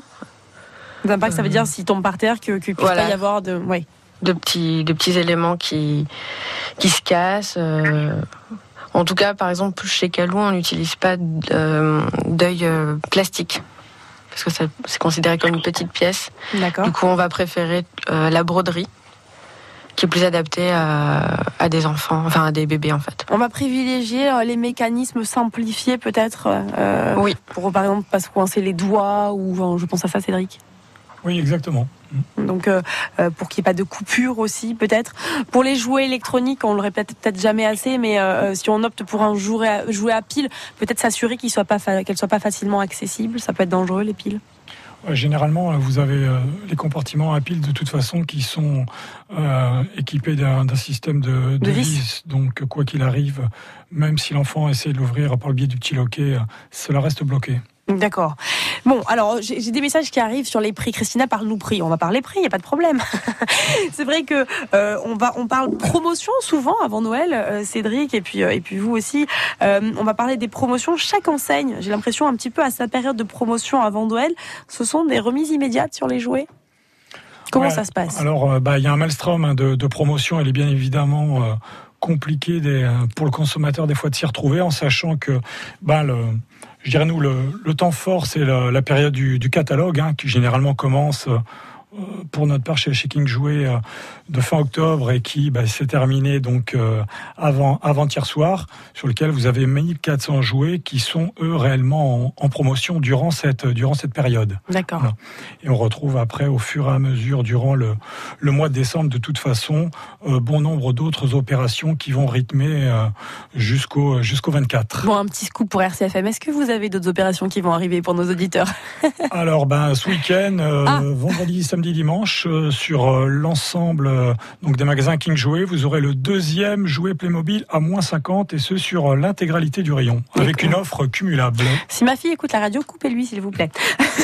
Les impacts, ça veut dire s'ils tombent par terre, que, que puisse voilà. pas y avoir de, ouais. de petits, de petits éléments qui, qui se cassent. Euh, en tout cas, par exemple, chez Kalou, on n'utilise pas euh, d'œil euh, plastique. Parce que ça, c'est considéré comme une petite pièce. D'accord. Du coup, on va préférer euh, la broderie, qui est plus adaptée à, à des enfants, enfin à des bébés en fait. On va privilégier euh, les mécanismes simplifiés peut-être euh, oui. pour par exemple pas se coincer les doigts, ou enfin, je pense à ça, Cédric. Oui, exactement. Donc, euh, pour qu'il n'y ait pas de coupure aussi, peut-être. Pour les jouets électroniques, on le répète peut-être jamais assez, mais euh, si on opte pour un jouet à, jouet à pile, peut-être s'assurer qu'il soit pas fa- qu'elle ne soit pas facilement accessible. Ça peut être dangereux, les piles. Généralement, vous avez euh, les compartiments à piles de toute façon qui sont euh, équipés d'un, d'un système de, de, de vis. vis. Donc, quoi qu'il arrive, même si l'enfant essaie de l'ouvrir par le biais du petit loquet, cela reste bloqué. D'accord. Bon, alors j'ai, j'ai des messages qui arrivent sur les prix. Christina, parle-nous prix. On va parler prix, il n'y a pas de problème. C'est vrai que euh, on va, on parle promotion souvent avant Noël, euh, Cédric, et puis euh, et puis vous aussi. Euh, on va parler des promotions. Chaque enseigne, j'ai l'impression un petit peu à sa période de promotion avant Noël, ce sont des remises immédiates sur les jouets. Comment ouais, ça se passe? Alors, euh, bah, il y a un maelstrom hein, de, de promotion. Elle est bien évidemment euh, compliqué des, pour le consommateur des fois de s'y retrouver, en sachant que bah, le Je dirais, nous, le, le temps fort, c'est la, la période du, du catalogue, hein, qui généralement commence, euh, pour notre part, chez, chez King Jouet, euh, de fin octobre et qui bah, s'est terminé donc, euh, avant, avant-hier soir, sur lequel vous avez mille quatre cents jouets qui sont, eux, réellement en, en promotion durant cette, durant cette période. D'accord. Voilà. Et on retrouve après, au fur et à mesure, durant le, le mois de décembre, de toute façon, euh, bon nombre d'autres opérations qui vont rythmer euh, jusqu'au, jusqu'au vingt-quatre. Bon, un petit scoop pour R C F M. Est-ce que vous avez d'autres opérations qui vont arriver pour nos auditeurs? Alors, ben, ce week-end, euh, ah. vendredi, samedi, dimanche, euh, sur euh, l'ensemble euh, donc des magasins King Jouet, vous aurez le deuxième jouet Playmobil à moins cinquante, et ce sur euh, l'intégralité du rayon, avec une offre cumulable. Si ma fille écoute la radio, coupez-lui s'il vous plaît.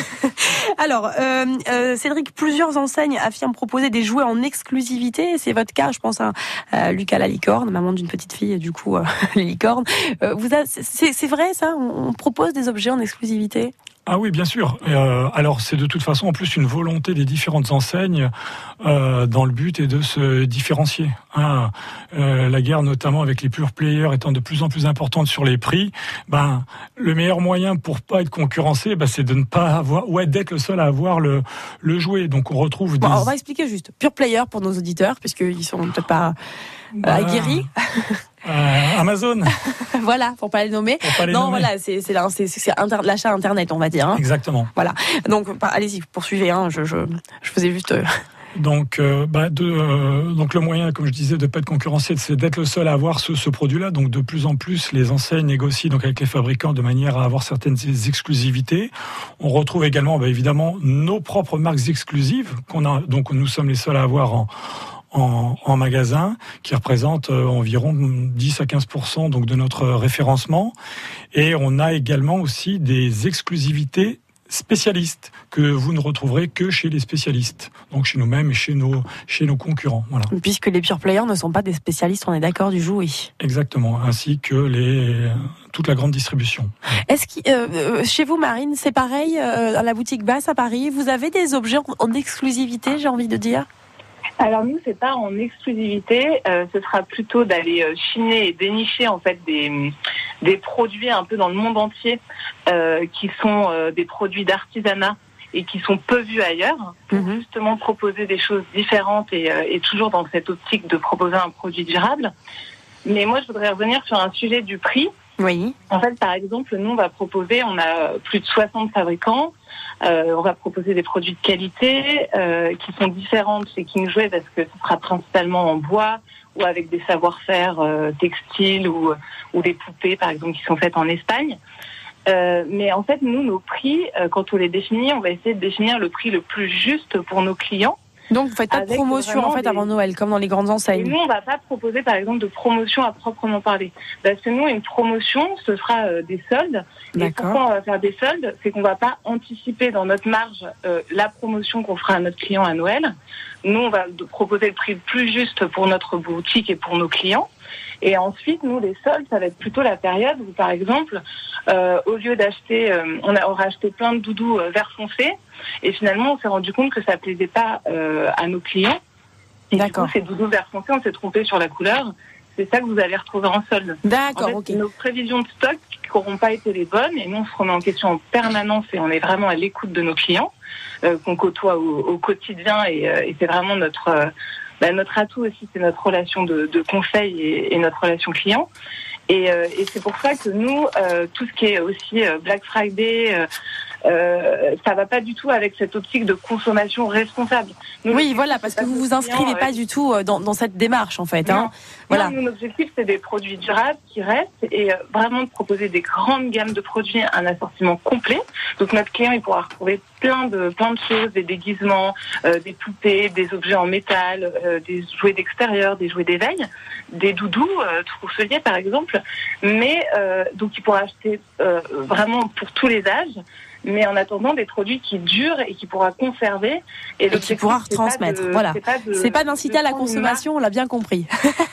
Alors, euh, euh, Cédric, plusieurs enseignes affirment proposer des jouets en exclusivité. C'est votre cas, je pense à, à Lucas la licorne, maman d'une petite fille, du coup, euh, les licornes. Euh, vous a, c'est, c'est vrai ça? On propose des objets en exclusivité? Ah oui, bien sûr. Euh, alors, c'est de toute façon en plus une volonté des différentes enseignes euh, dans le but est de se différencier. Hein. Euh, la guerre, notamment avec les pure players, étant de plus en plus importante sur les prix, ben le meilleur moyen pour pas être concurrencé, ben, c'est de ne pas avoir, ouais, d'être le seul à avoir le le jouet. Donc, on retrouve. Bon, des... on va expliquer juste pure player pour nos auditeurs, puisqu'ils sont peut-être pas bah, aguerris. Euh, Amazon. Voilà, pour pas les nommer. Pour pas les non, nommer. voilà, c'est c'est, c'est, c'est inter, l'achat internet, on va dire. Hein. Exactement. Voilà. Donc, bah, allez-y, poursuivez. Hein, je, je je faisais juste. Euh... Donc, euh, bah, de, euh, donc le moyen, comme je disais, de pas être concurrencé, c'est d'être le seul à avoir ce, ce produit-là. Donc, de plus en plus, les enseignes négocient donc avec les fabricants de manière à avoir certaines exclusivités. On retrouve également, bah, évidemment, nos propres marques exclusives qu'on a. Donc, nous sommes les seuls à avoir en En, en magasin, qui représente euh, environ dix à quinze pour cent donc de notre référencement. Et on a également aussi des exclusivités spécialistes que vous ne retrouverez que chez les spécialistes, donc chez nous-mêmes et chez nos, chez nos concurrents. Voilà. Puisque les pure players ne sont pas des spécialistes, on est d'accord, du jouet. Exactement, ainsi que les, toute la grande distribution. Est-ce que euh, chez vous, Marine, c'est pareil, euh, à la boutique Basse à Paris, vous avez des objets en, en exclusivité, j'ai envie de dire? Alors nous, c'est pas en exclusivité, euh, ce sera plutôt d'aller euh, chiner et dénicher en fait des des produits un peu dans le monde entier euh, qui sont euh, des produits d'artisanat et qui sont peu vues ailleurs, pour mmh. justement proposer des choses différentes et, euh, et toujours dans cette optique de proposer un produit durable. Mais moi, je voudrais revenir sur un sujet du prix. Oui. En fait, par exemple, nous, on va proposer, on a plus de soixante fabricants, euh, on va proposer des produits de qualité euh, qui sont différents de chez King Jouet parce que ce sera principalement en bois ou avec des savoir-faire euh, textiles ou, ou des poupées, par exemple, qui sont faites en Espagne. Euh, mais en fait, nous, nos prix, euh, quand on les définit, on va essayer de définir le prix le plus juste pour nos clients. Donc, vous faites pas de promotion en fait des... avant Noël, comme dans les grandes enseignes. Et nous, on va pas proposer, par exemple, de promotion à proprement parler. Parce que nous, une promotion, ce sera euh, des soldes. D'accord. Et pourquoi on va faire des soldes ? C'est qu'on va pas anticiper dans notre marge euh, la promotion qu'on fera à notre client à Noël. Nous, on va proposer le prix le plus juste pour notre boutique et pour nos clients. Et ensuite, nous, les soldes, ça va être plutôt la période où, par exemple, euh, au lieu d'acheter, euh, on aura acheté plein de doudous euh, vert foncé, et finalement, on s'est rendu compte que ça plaisait pas euh, à nos clients. Et D'accord. Du coup, ces doudous vert foncé, on s'est trompé sur la couleur. C'est ça que vous allez retrouver en solde. D'accord, en fait, ok. Nos prévisions de stock n'auront pas été les bonnes, et nous, on se remet en question en permanence, et on est vraiment à l'écoute de nos clients, euh, qu'on côtoie au, au quotidien, et, euh, et c'est vraiment notre... Euh, Bah, notre atout aussi, c'est notre relation de, de conseil et, et notre relation client. Et, euh, et c'est pour ça que nous, euh, tout ce qui est aussi euh, Black Friday, euh, euh, ça va pas du tout avec cette optique de consommation responsable. Nous, oui, voilà, parce que vous vous inscrivez clients, pas euh, du tout dans, dans cette démarche, en fait. Hein. Non, voilà. Non, notre objectif, c'est des produits durables qui restent et euh, vraiment de proposer des grandes gammes de produits, un assortiment complet. Donc notre client, il pourra retrouver plein de plein de choses, des déguisements, euh, des poupées, des objets en métal, euh, des jouets d'extérieur, des jouets d'éveil, des doudous, euh, trousselliers par exemple. Mais euh, donc il pourra acheter euh, vraiment pour tous les âges. Mais en attendant des produits qui durent et qui pourra conserver et, et qui pourra retransmettre. De, voilà. C'est pas, de, c'est pas d'inciter à la consommation, on l'a bien compris.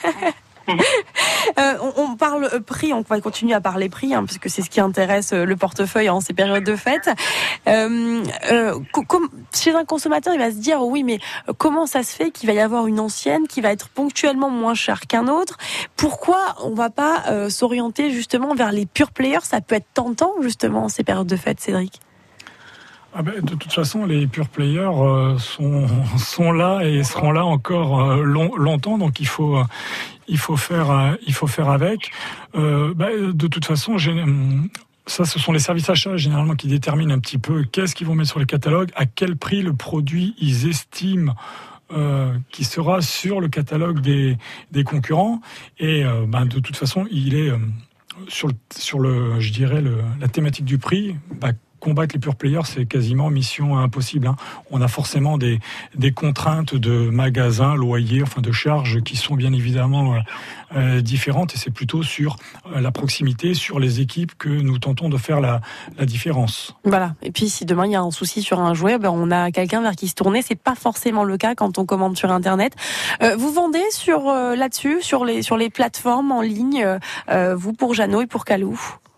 euh, on, on parle prix, on va continuer à parler prix, hein, parce que c'est ce qui intéresse le portefeuille en ces périodes de fête. Euh, euh, com- chez un consommateur, il va se dire oui, mais comment ça se fait qu'il va y avoir une ancienne qui va être ponctuellement moins chère qu'un autre ? Pourquoi on va pas euh, s'orienter justement vers les pure players ? Ça peut être tentant justement en ces périodes de fête, Cédric. Ah ben, de toute façon, les pure players euh, sont sont là et seront là encore euh, long, longtemps, donc il faut euh, il faut faire euh, il faut faire avec. Euh, ben, de toute façon, j'ai, ça, ce sont les services achats généralement qui déterminent un petit peu qu'est-ce qu'ils vont mettre sur les catalogues, à quel prix le produit ils estiment euh, qui sera sur le catalogue des des concurrents. Et euh, ben, de toute façon, il est euh, sur le sur le je dirais le la thématique du prix. Ben, combattre les pure players, c'est quasiment mission impossible. Hein. On a forcément des, des contraintes de magasins, loyers, enfin de charges qui sont bien évidemment euh, différentes, et c'est plutôt sur euh, la proximité, sur les équipes que nous tentons de faire la, la différence. Voilà. Et puis si demain il y a un souci sur un jouet, ben, on a quelqu'un vers qui se tourner. C'est pas forcément le cas quand on commande sur Internet. Euh, vous vendez sur euh, là-dessus, sur les sur les plateformes en ligne, euh, vous pour Jeannot et pour Calou?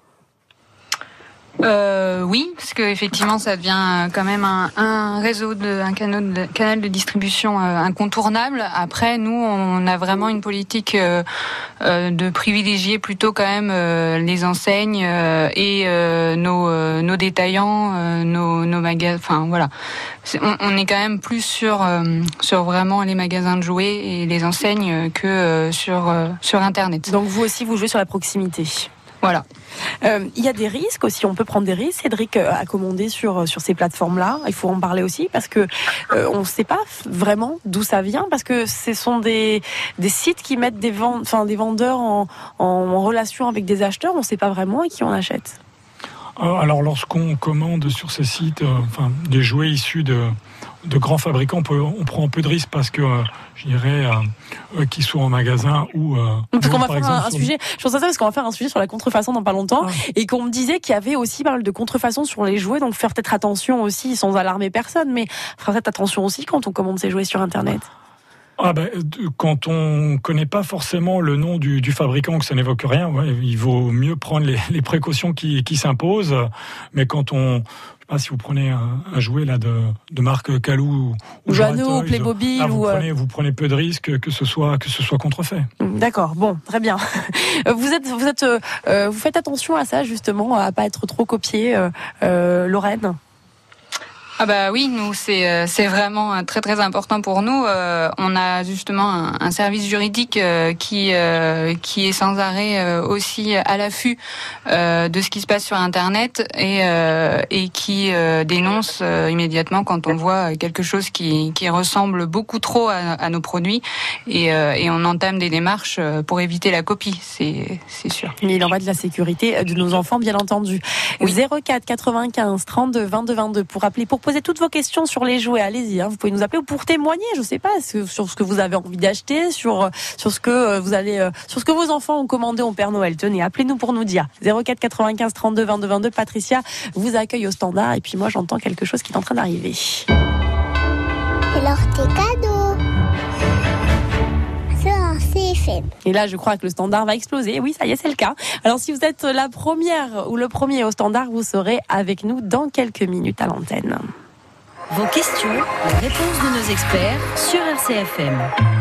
Euh, oui, parce que effectivement, ça devient quand même un, un réseau, de, un canal de, canal de distribution euh, incontournable. Après, nous, on a vraiment une politique euh, euh, de privilégier plutôt quand même euh, les enseignes euh, et euh, nos, euh, nos détaillants, euh, nos, nos magasins. Enfin, voilà, c'est, on, on est quand même plus sur euh, sur vraiment les magasins de jouets et les enseignes que euh, sur euh, sur Internet. Donc vous aussi, vous jouez sur la proximité. Voilà. Euh, il y a des risques aussi, on peut prendre des risques, Cédric, à commander sur, sur ces plateformes-là. Il faut en parler aussi parce que euh, on ne sait pas vraiment d'où ça vient, parce que ce sont des, des sites qui mettent des, vend, enfin, des vendeurs en, en relation avec des acheteurs, on ne sait pas vraiment à qui on achète. Alors lorsqu'on commande sur ces sites euh, enfin, des jouets issus de, de grands fabricants, on, peut, on prend un peu de risque parce que euh, je dirais euh, euh, qu'ils soient en magasin ou... Euh, parce qu'on va par faire exemple, un, un sujet, je pense à ça parce qu'on va faire un sujet sur la contrefaçon dans pas longtemps, ah. et qu'on me disait qu'il y avait aussi pas mal de contrefaçon sur les jouets, donc faire peut-être attention aussi sans alarmer personne, mais faire peut-être attention aussi quand on commande ces jouets sur Internet. Ah ben, quand on connaît pas forcément le nom du, du fabricant, que ça n'évoque rien, ouais, il vaut mieux prendre les, les précautions qui, qui s'imposent. Mais quand on, je sais pas si vous prenez un, un jouet là de, de marque Calou ou Jeannot, Playmobil, ah, vous ou prenez, vous prenez peu de risques que ce soit que ce soit contrefait. D'accord, bon, très bien. Vous êtes, vous êtes, euh, vous faites attention à ça justement, à pas être trop copié, euh, euh, Lorraine. Ah bah oui, nous c'est c'est vraiment très très important pour nous. Euh, on a justement un, un service juridique euh, qui euh, qui est sans arrêt euh, aussi à l'affût euh, de ce qui se passe sur Internet et euh, et qui euh, dénonce euh, immédiatement quand on voit quelque chose qui qui ressemble beaucoup trop à, à nos produits et euh, et on entame des démarches pour éviter la copie. C'est c'est sûr. Mais il en va de la sécurité de nos enfants, bien entendu. Oui. zéro quatre quatre-vingt-quinze trente-deux vingt-deux vingt-deux pour appeler, pour poser toutes vos questions sur les jouets. Allez-y, hein, vous pouvez nous appeler ou pour témoigner, je sais pas, sur ce que vous avez envie d'acheter, sur sur ce que vous allez, sur ce que vos enfants ont commandé au Père Noël. Tenez, appelez-nous pour nous dire. zéro quatre quatre-vingt-quinze trente-deux vingt-deux vingt-deux. Patricia vous accueille au standard et puis moi j'entends quelque chose qui est en train d'arriver. C'est l'heure des cadeaux. Et là, je crois que le standard va exploser. Oui, ça y est, c'est le cas. Alors, si vous êtes la première ou le premier au standard, vous serez avec nous dans quelques minutes à l'antenne. Vos questions, les réponses de nos experts sur R C F M.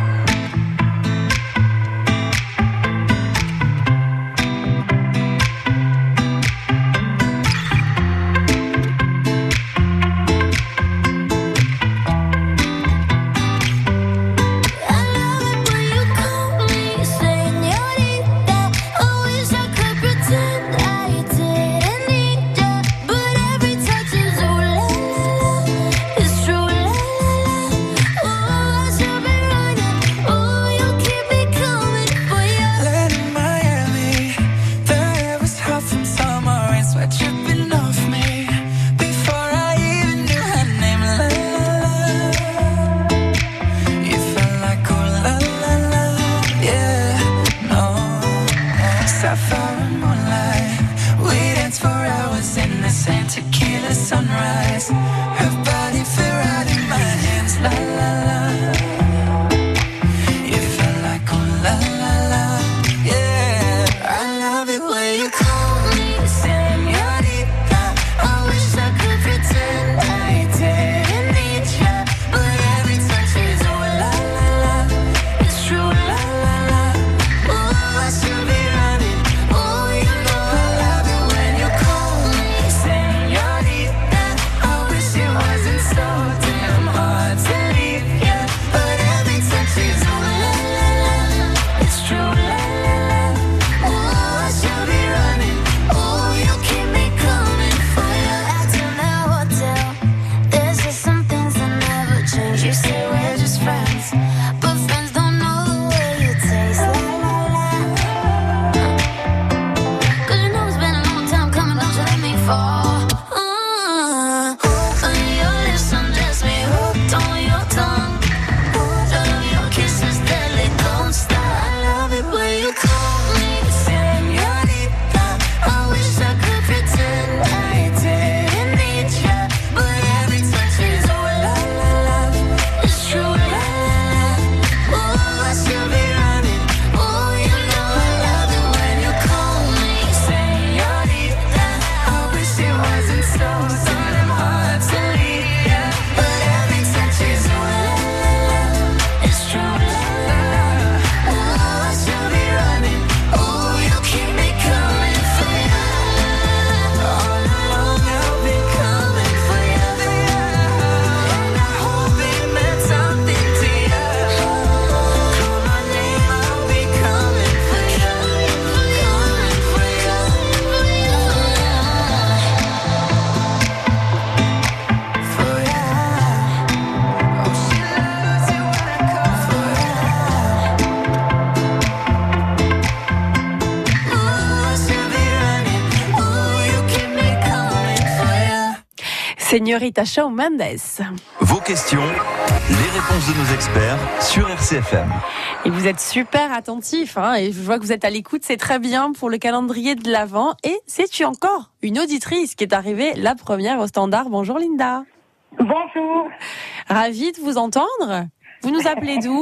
Señorita Shawn Mendes. Vos questions, les réponses de nos experts sur R C F M. Et vous êtes super attentifs, hein, et je vois que vous êtes à l'écoute, c'est très bien pour le calendrier de l'Avent. Et c'est encore une auditrice qui est arrivée, la première au standard. Bonjour Linda. Bonjour. Ravie de vous entendre. Vous nous appelez d'où ?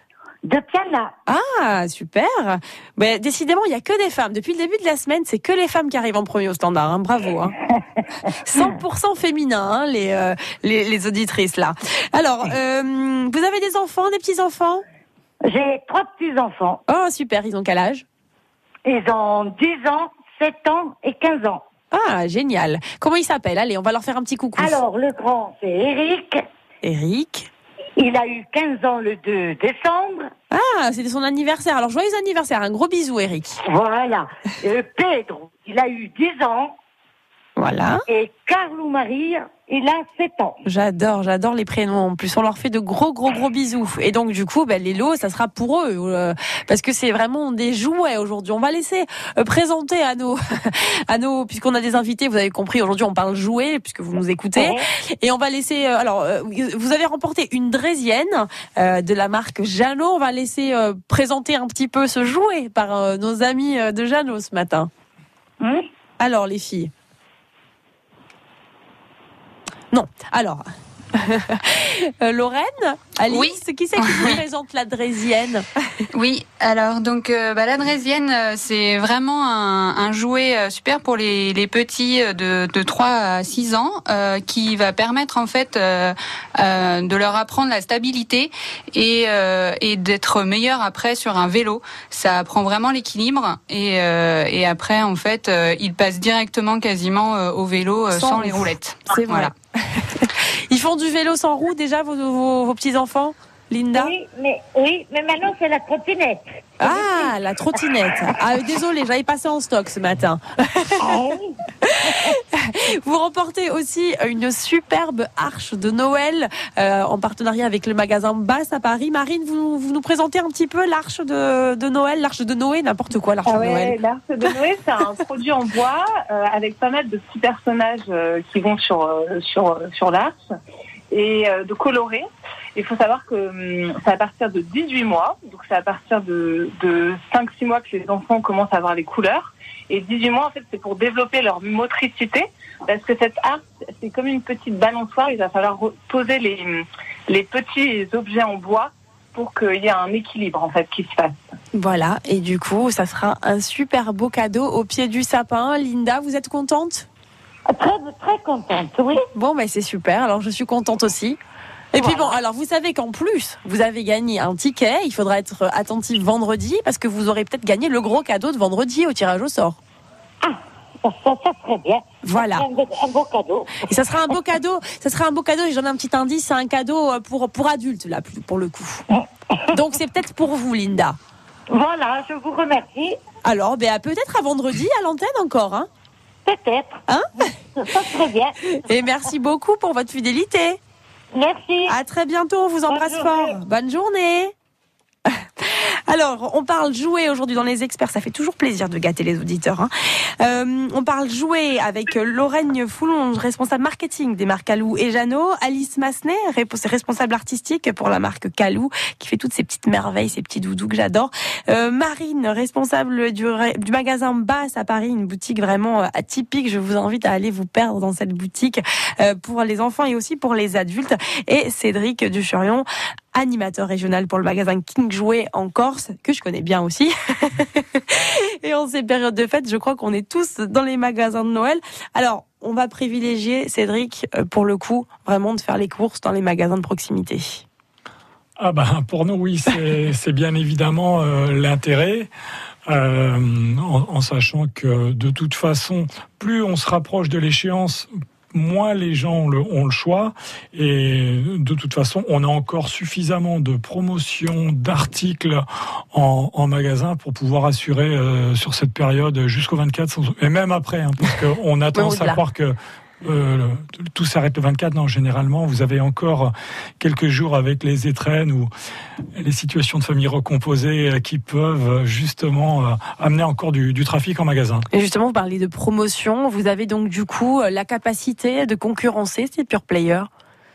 De Piana. Ah, super. Mais décidément, il n'y a que des femmes. Depuis le début de la semaine, c'est que les femmes qui arrivent en premier au standard. Hein. Bravo. Hein. cent pour cent féminin, hein, les, euh, les, les auditrices là. Alors, euh, vous avez des enfants, des petits-enfants ? J'ai trois petits-enfants. Oh, super. Ils ont quel âge ? Ils ont dix ans, sept ans et quinze ans. Ah, génial. Comment il s'appelle? Allez, on va leur faire un petit coucou. Alors, le grand, c'est Eric. Eric. Il a eu quinze ans le deux décembre. Ah, c'était son anniversaire. Alors, joyeux anniversaire. Un gros bisou, Eric. Voilà. Euh, Pedro, il a eu dix ans. Voilà. Et Carlo Marie, il a sept ans. J'adore, j'adore les prénoms. En plus, on leur fait de gros, gros, gros bisous. Et donc, du coup, ben, les lots, ça sera pour eux. Euh, parce que c'est vraiment des jouets aujourd'hui. On va laisser euh, présenter à nos, à nos, puisqu'on a des invités, vous avez compris, aujourd'hui, on parle jouets, puisque vous nous écoutez. Ouais. Et on va laisser, euh, alors, euh, vous avez remporté une draisienne euh, de la marque Jeannot. On va laisser euh, présenter un petit peu ce jouet par euh, nos amis euh, de Jeannot ce matin. Mmh. Alors, les filles. Non. Alors, euh, Lorraine, Alice, oui. Qui c'est qui vous présente la draisienne? Oui, alors donc euh, bah, la draisienne, c'est vraiment un, un jouet super pour les, les petits de, de trois à six ans euh, qui va permettre en fait euh, euh, de leur apprendre la stabilité et, euh, et d'être meilleur après sur un vélo. Ça apprend vraiment l'équilibre et, euh, et après en fait euh, ils passent directement quasiment euh, au vélo euh, sans, sans les roulettes. C'est vrai. Voilà. Ils font du vélo sans roue déjà, vos, vos, vos petits-enfants, Linda? Oui, mais, oui, mais maintenant c'est la trottinette. Ah, la trottinette. Ah, désolée, j'avais passé en stock ce matin. Ah oui. Vous remportez aussi une superbe arche de Noël euh, en partenariat avec le magasin Basse à Paris. Marine, vous, vous nous présentez un petit peu l'arche de, de Noël, l'arche de Noé, n'importe quoi, l'arche ah de ouais, Noël. L'arche de Noé, c'est un produit en bois euh, avec pas mal de petits personnages euh, qui vont sur, euh, sur, sur l'arche et euh, de colorer. Il faut savoir que hum, c'est à partir de dix-huit mois, donc c'est à partir de, de cinq six mois que les enfants commencent à avoir les couleurs. Et dix-huit mois, en fait, c'est pour développer leur motricité, parce que cette arche, c'est comme une petite balançoire. Il va falloir poser les, les petits objets en bois pour qu'il y ait un équilibre, en fait, qui se fasse. Voilà, et du coup, ça sera un super beau cadeau au pied du sapin. Linda, vous êtes contente? Très, très contente, oui. Bon, ben c'est super, alors je suis contente aussi. Et puis bon, alors vous savez qu'en plus, vous avez gagné un ticket. Il faudra être attentif vendredi parce que vous aurez peut-être gagné le gros cadeau de vendredi au tirage au sort. Ah, ça, ça, ça serait bien. Voilà. Un beau, un beau cadeau. Et ça sera un beau cadeau. Ça sera un beau cadeau. Et je donne un petit indice. C'est un cadeau pour pour adultes là, pour le coup. Donc c'est peut-être pour vous, Linda. Voilà, je vous remercie. Alors, ben peut-être à vendredi à l'antenne encore, hein. Peut-être. Hein. Ça serait bien. Et merci beaucoup pour votre fidélité. Merci. À très bientôt, on vous embrasse fort. Bonne journée. Alors, on parle jouets aujourd'hui dans les experts. Ça fait toujours plaisir de gâter les auditeurs. Hein. Euh, on parle jouets avec Lorraine Foulon, responsable marketing des marques Calou et Jeannot. Alice Massenet, responsable artistique pour la marque Calou, qui fait toutes ces petites merveilles, ces petits doudous que j'adore. Euh, Marine, responsable du, du magasin Basse à Paris, une boutique vraiment atypique. Je vous invite à aller vous perdre dans cette boutique euh, pour les enfants et aussi pour les adultes. Et Cédric Duchurion, animateur régional pour le magasin King Jouet en Corse, que je connais bien aussi. Et en ces périodes de fête, je crois qu'on est tous dans les magasins de Noël. Alors, on va privilégier, Cédric, pour le coup, vraiment de faire les courses dans les magasins de proximité. Ah ben, pour nous, oui, c'est, c'est bien évidemment euh, l'intérêt. Euh, en, en sachant que, de toute façon, plus on se rapproche de l'échéance, moins les gens ont le, ont le choix, et de toute façon, on a encore suffisamment de promotions, d'articles en, en magasin pour pouvoir assurer euh, sur cette période jusqu'au vingt-quatre, et même après, hein, parce qu'on a tendance à croire que Euh, tout s'arrête le vingt-quatre. Non, généralement, vous avez encore quelques jours avec les étrennes ou les situations de famille recomposées qui peuvent justement amener encore du, du trafic en magasin. Et justement, vous parlez de promotion. Vous avez donc du coup la capacité de concurrencer ces pure players?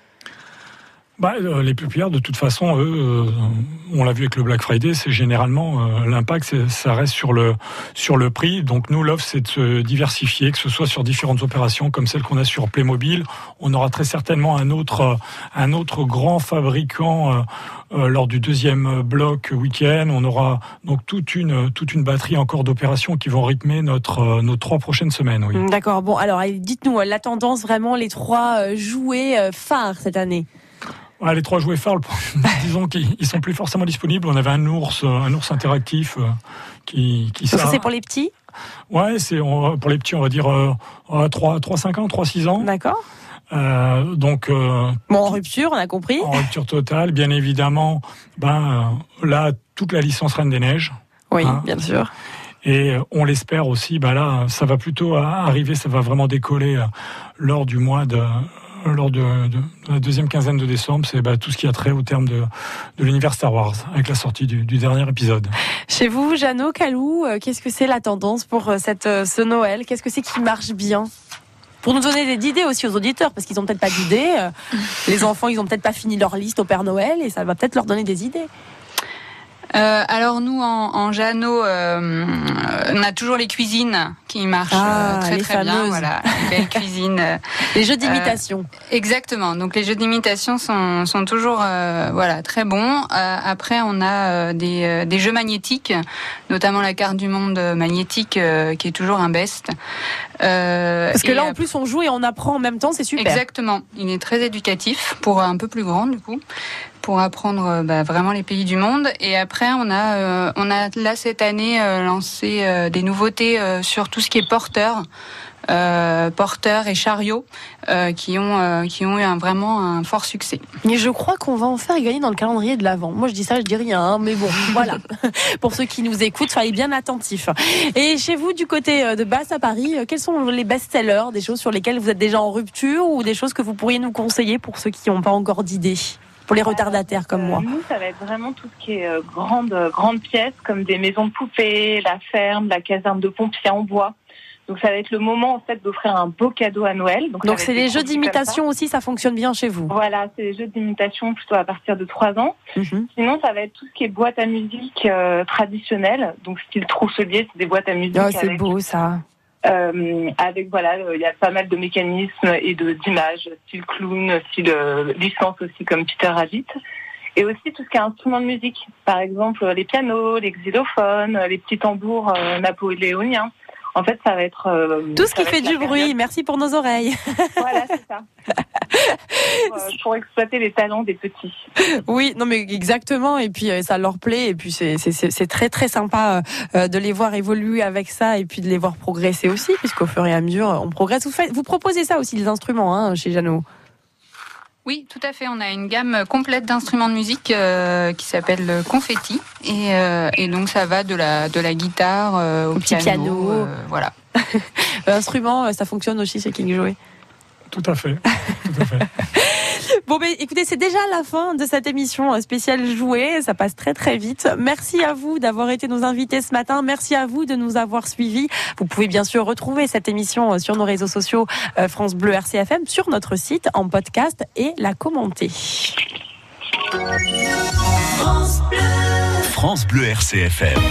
Bah, euh, les pure players, de toute façon, eux, euh, on l'a vu avec le Black Friday, c'est généralement euh, l'impact, c'est, ça reste sur le sur le prix. Donc nous, l'offre, c'est de se diversifier, que ce soit sur différentes opérations comme celle qu'on a sur Playmobil. On aura très certainement un autre euh, un autre grand fabricant euh, euh, lors du deuxième bloc week-end. On aura donc toute une toute une batterie encore d'opérations qui vont rythmer notre euh, nos trois prochaines semaines. Oui. D'accord. Bon, alors dites-nous la tendance, vraiment les trois jouets phares cette année. Ah, les trois jouets phares, disons qu'ils sont plus forcément disponibles. On avait un ours, un ours interactif qui, qui ça, ça c'est pour les petits. Ouais, c'est on, pour les petits, on va dire euh, trois à cinq ans, trois à six ans. D'accord. Euh, donc euh, bon, en rupture, on a compris. En rupture totale, bien évidemment. Ben euh, là, toute la licence Reine des Neiges. Oui, hein, bien sûr. Et on l'espère aussi. Ben là, ça va plutôt arriver, ça va vraiment décoller euh, lors du mois de. Lors de, de, de la deuxième quinzaine de décembre, c'est bah, tout ce qui a trait au terme de, de l'univers Star Wars, avec la sortie du, du dernier épisode. Chez vous, Jeannot, Kalou, euh, qu'est-ce que c'est la tendance pour euh, cette, euh, ce Noël ? Qu'est-ce que c'est qui marche bien ? Pour nous donner des idées aussi aux auditeurs, parce qu'ils n'ont peut-être pas d'idées. Euh, les enfants, ils n'ont peut-être pas fini leur liste au Père Noël, et ça va peut-être leur donner des idées. Euh, alors nous en, en Jeannot, euh, on a toujours les cuisines qui marchent ah, euh, très les très fameuses. bien. Voilà, les belles cuisines. Les jeux d'imitation. Euh, exactement. Donc les jeux d'imitation sont, sont toujours euh, voilà très bons. Euh, après on a euh, des, euh, des jeux magnétiques, notamment la carte du monde magnétique euh, qui est toujours un best. Euh, Parce que là en plus on joue et on apprend en même temps, c'est super. Exactement. Il est très éducatif pour un peu plus grand du coup, pour apprendre bah, vraiment les pays du monde. Et après, on a, euh, on a là cette année euh, lancé euh, des nouveautés euh, sur tout ce qui est porteur, euh, porteur et chariot, euh, qui ont, euh, qui ont eu un, vraiment un fort succès. Mais je crois qu'on va en faire gagner dans le calendrier de l'Avent. Moi, je dis ça, je dis rien, hein, mais bon, voilà. Pour ceux qui nous écoutent, soyez bien attentifs. Et chez vous, du côté de Basse à Paris, quels sont les best-sellers, des choses sur lesquelles vous êtes déjà en rupture ou des choses que vous pourriez nous conseiller pour ceux qui n'ont pas encore d'idées ? Pour les retardataires comme euh, moi. Nous, ça va être vraiment tout ce qui est euh, grande, euh, grande pièces, comme des maisons de poupées, la ferme, la caserne de pompiers en bois. Donc ça va être le moment en fait d'offrir un beau cadeau à Noël. Donc, Donc c'est les jeux d'imitation aussi, ça fonctionne bien chez vous. Voilà, c'est les jeux d'imitation plutôt à partir de trois ans. Mm-hmm. Sinon, ça va être tout ce qui est boîte à musique euh, traditionnelle. Donc style trousselier, c'est des boîtes à musique. Oh, c'est avec... beau ça. Euh, avec voilà, il euh, y a pas mal de mécanismes et de d'images, style clown, style euh, licence aussi comme Peter Rabbit, et aussi tout ce qui est instruments de musique, par exemple les pianos, les xylophones, les petits tambours euh, napoléoniens. En fait, ça va être euh, tout ce qui fait du bruit. Période. Merci pour nos oreilles. Voilà, c'est ça. pour, euh, pour exploiter les talents des petits. Oui, non mais exactement. Et puis euh, ça leur plaît. Et puis c'est c'est c'est très très sympa euh, de les voir évoluer avec ça et puis de les voir progresser aussi, puisqu'au fur et à mesure on progresse. Vous faites, vous proposez ça aussi les instruments, hein, chez Jeannot. Oui, tout à fait. On a une gamme complète d'instruments de musique euh, qui s'appelle Confetti. Et, euh, et donc, ça va de la, de la guitare euh, au, au petit piano. piano. Euh, voilà. L'instrument, ça fonctionne aussi chez King Joey. Tout à fait. Tout à fait. Bon, ben, écoutez, c'est déjà la fin de cette émission spéciale jouée. Ça passe très, très vite. Merci à vous d'avoir été nos invités ce matin. Merci à vous de nous avoir suivis. Vous pouvez bien sûr retrouver cette émission sur nos réseaux sociaux France Bleu R C F M, sur notre site, en podcast et la commenter. France Bleu, France Bleu R C F M.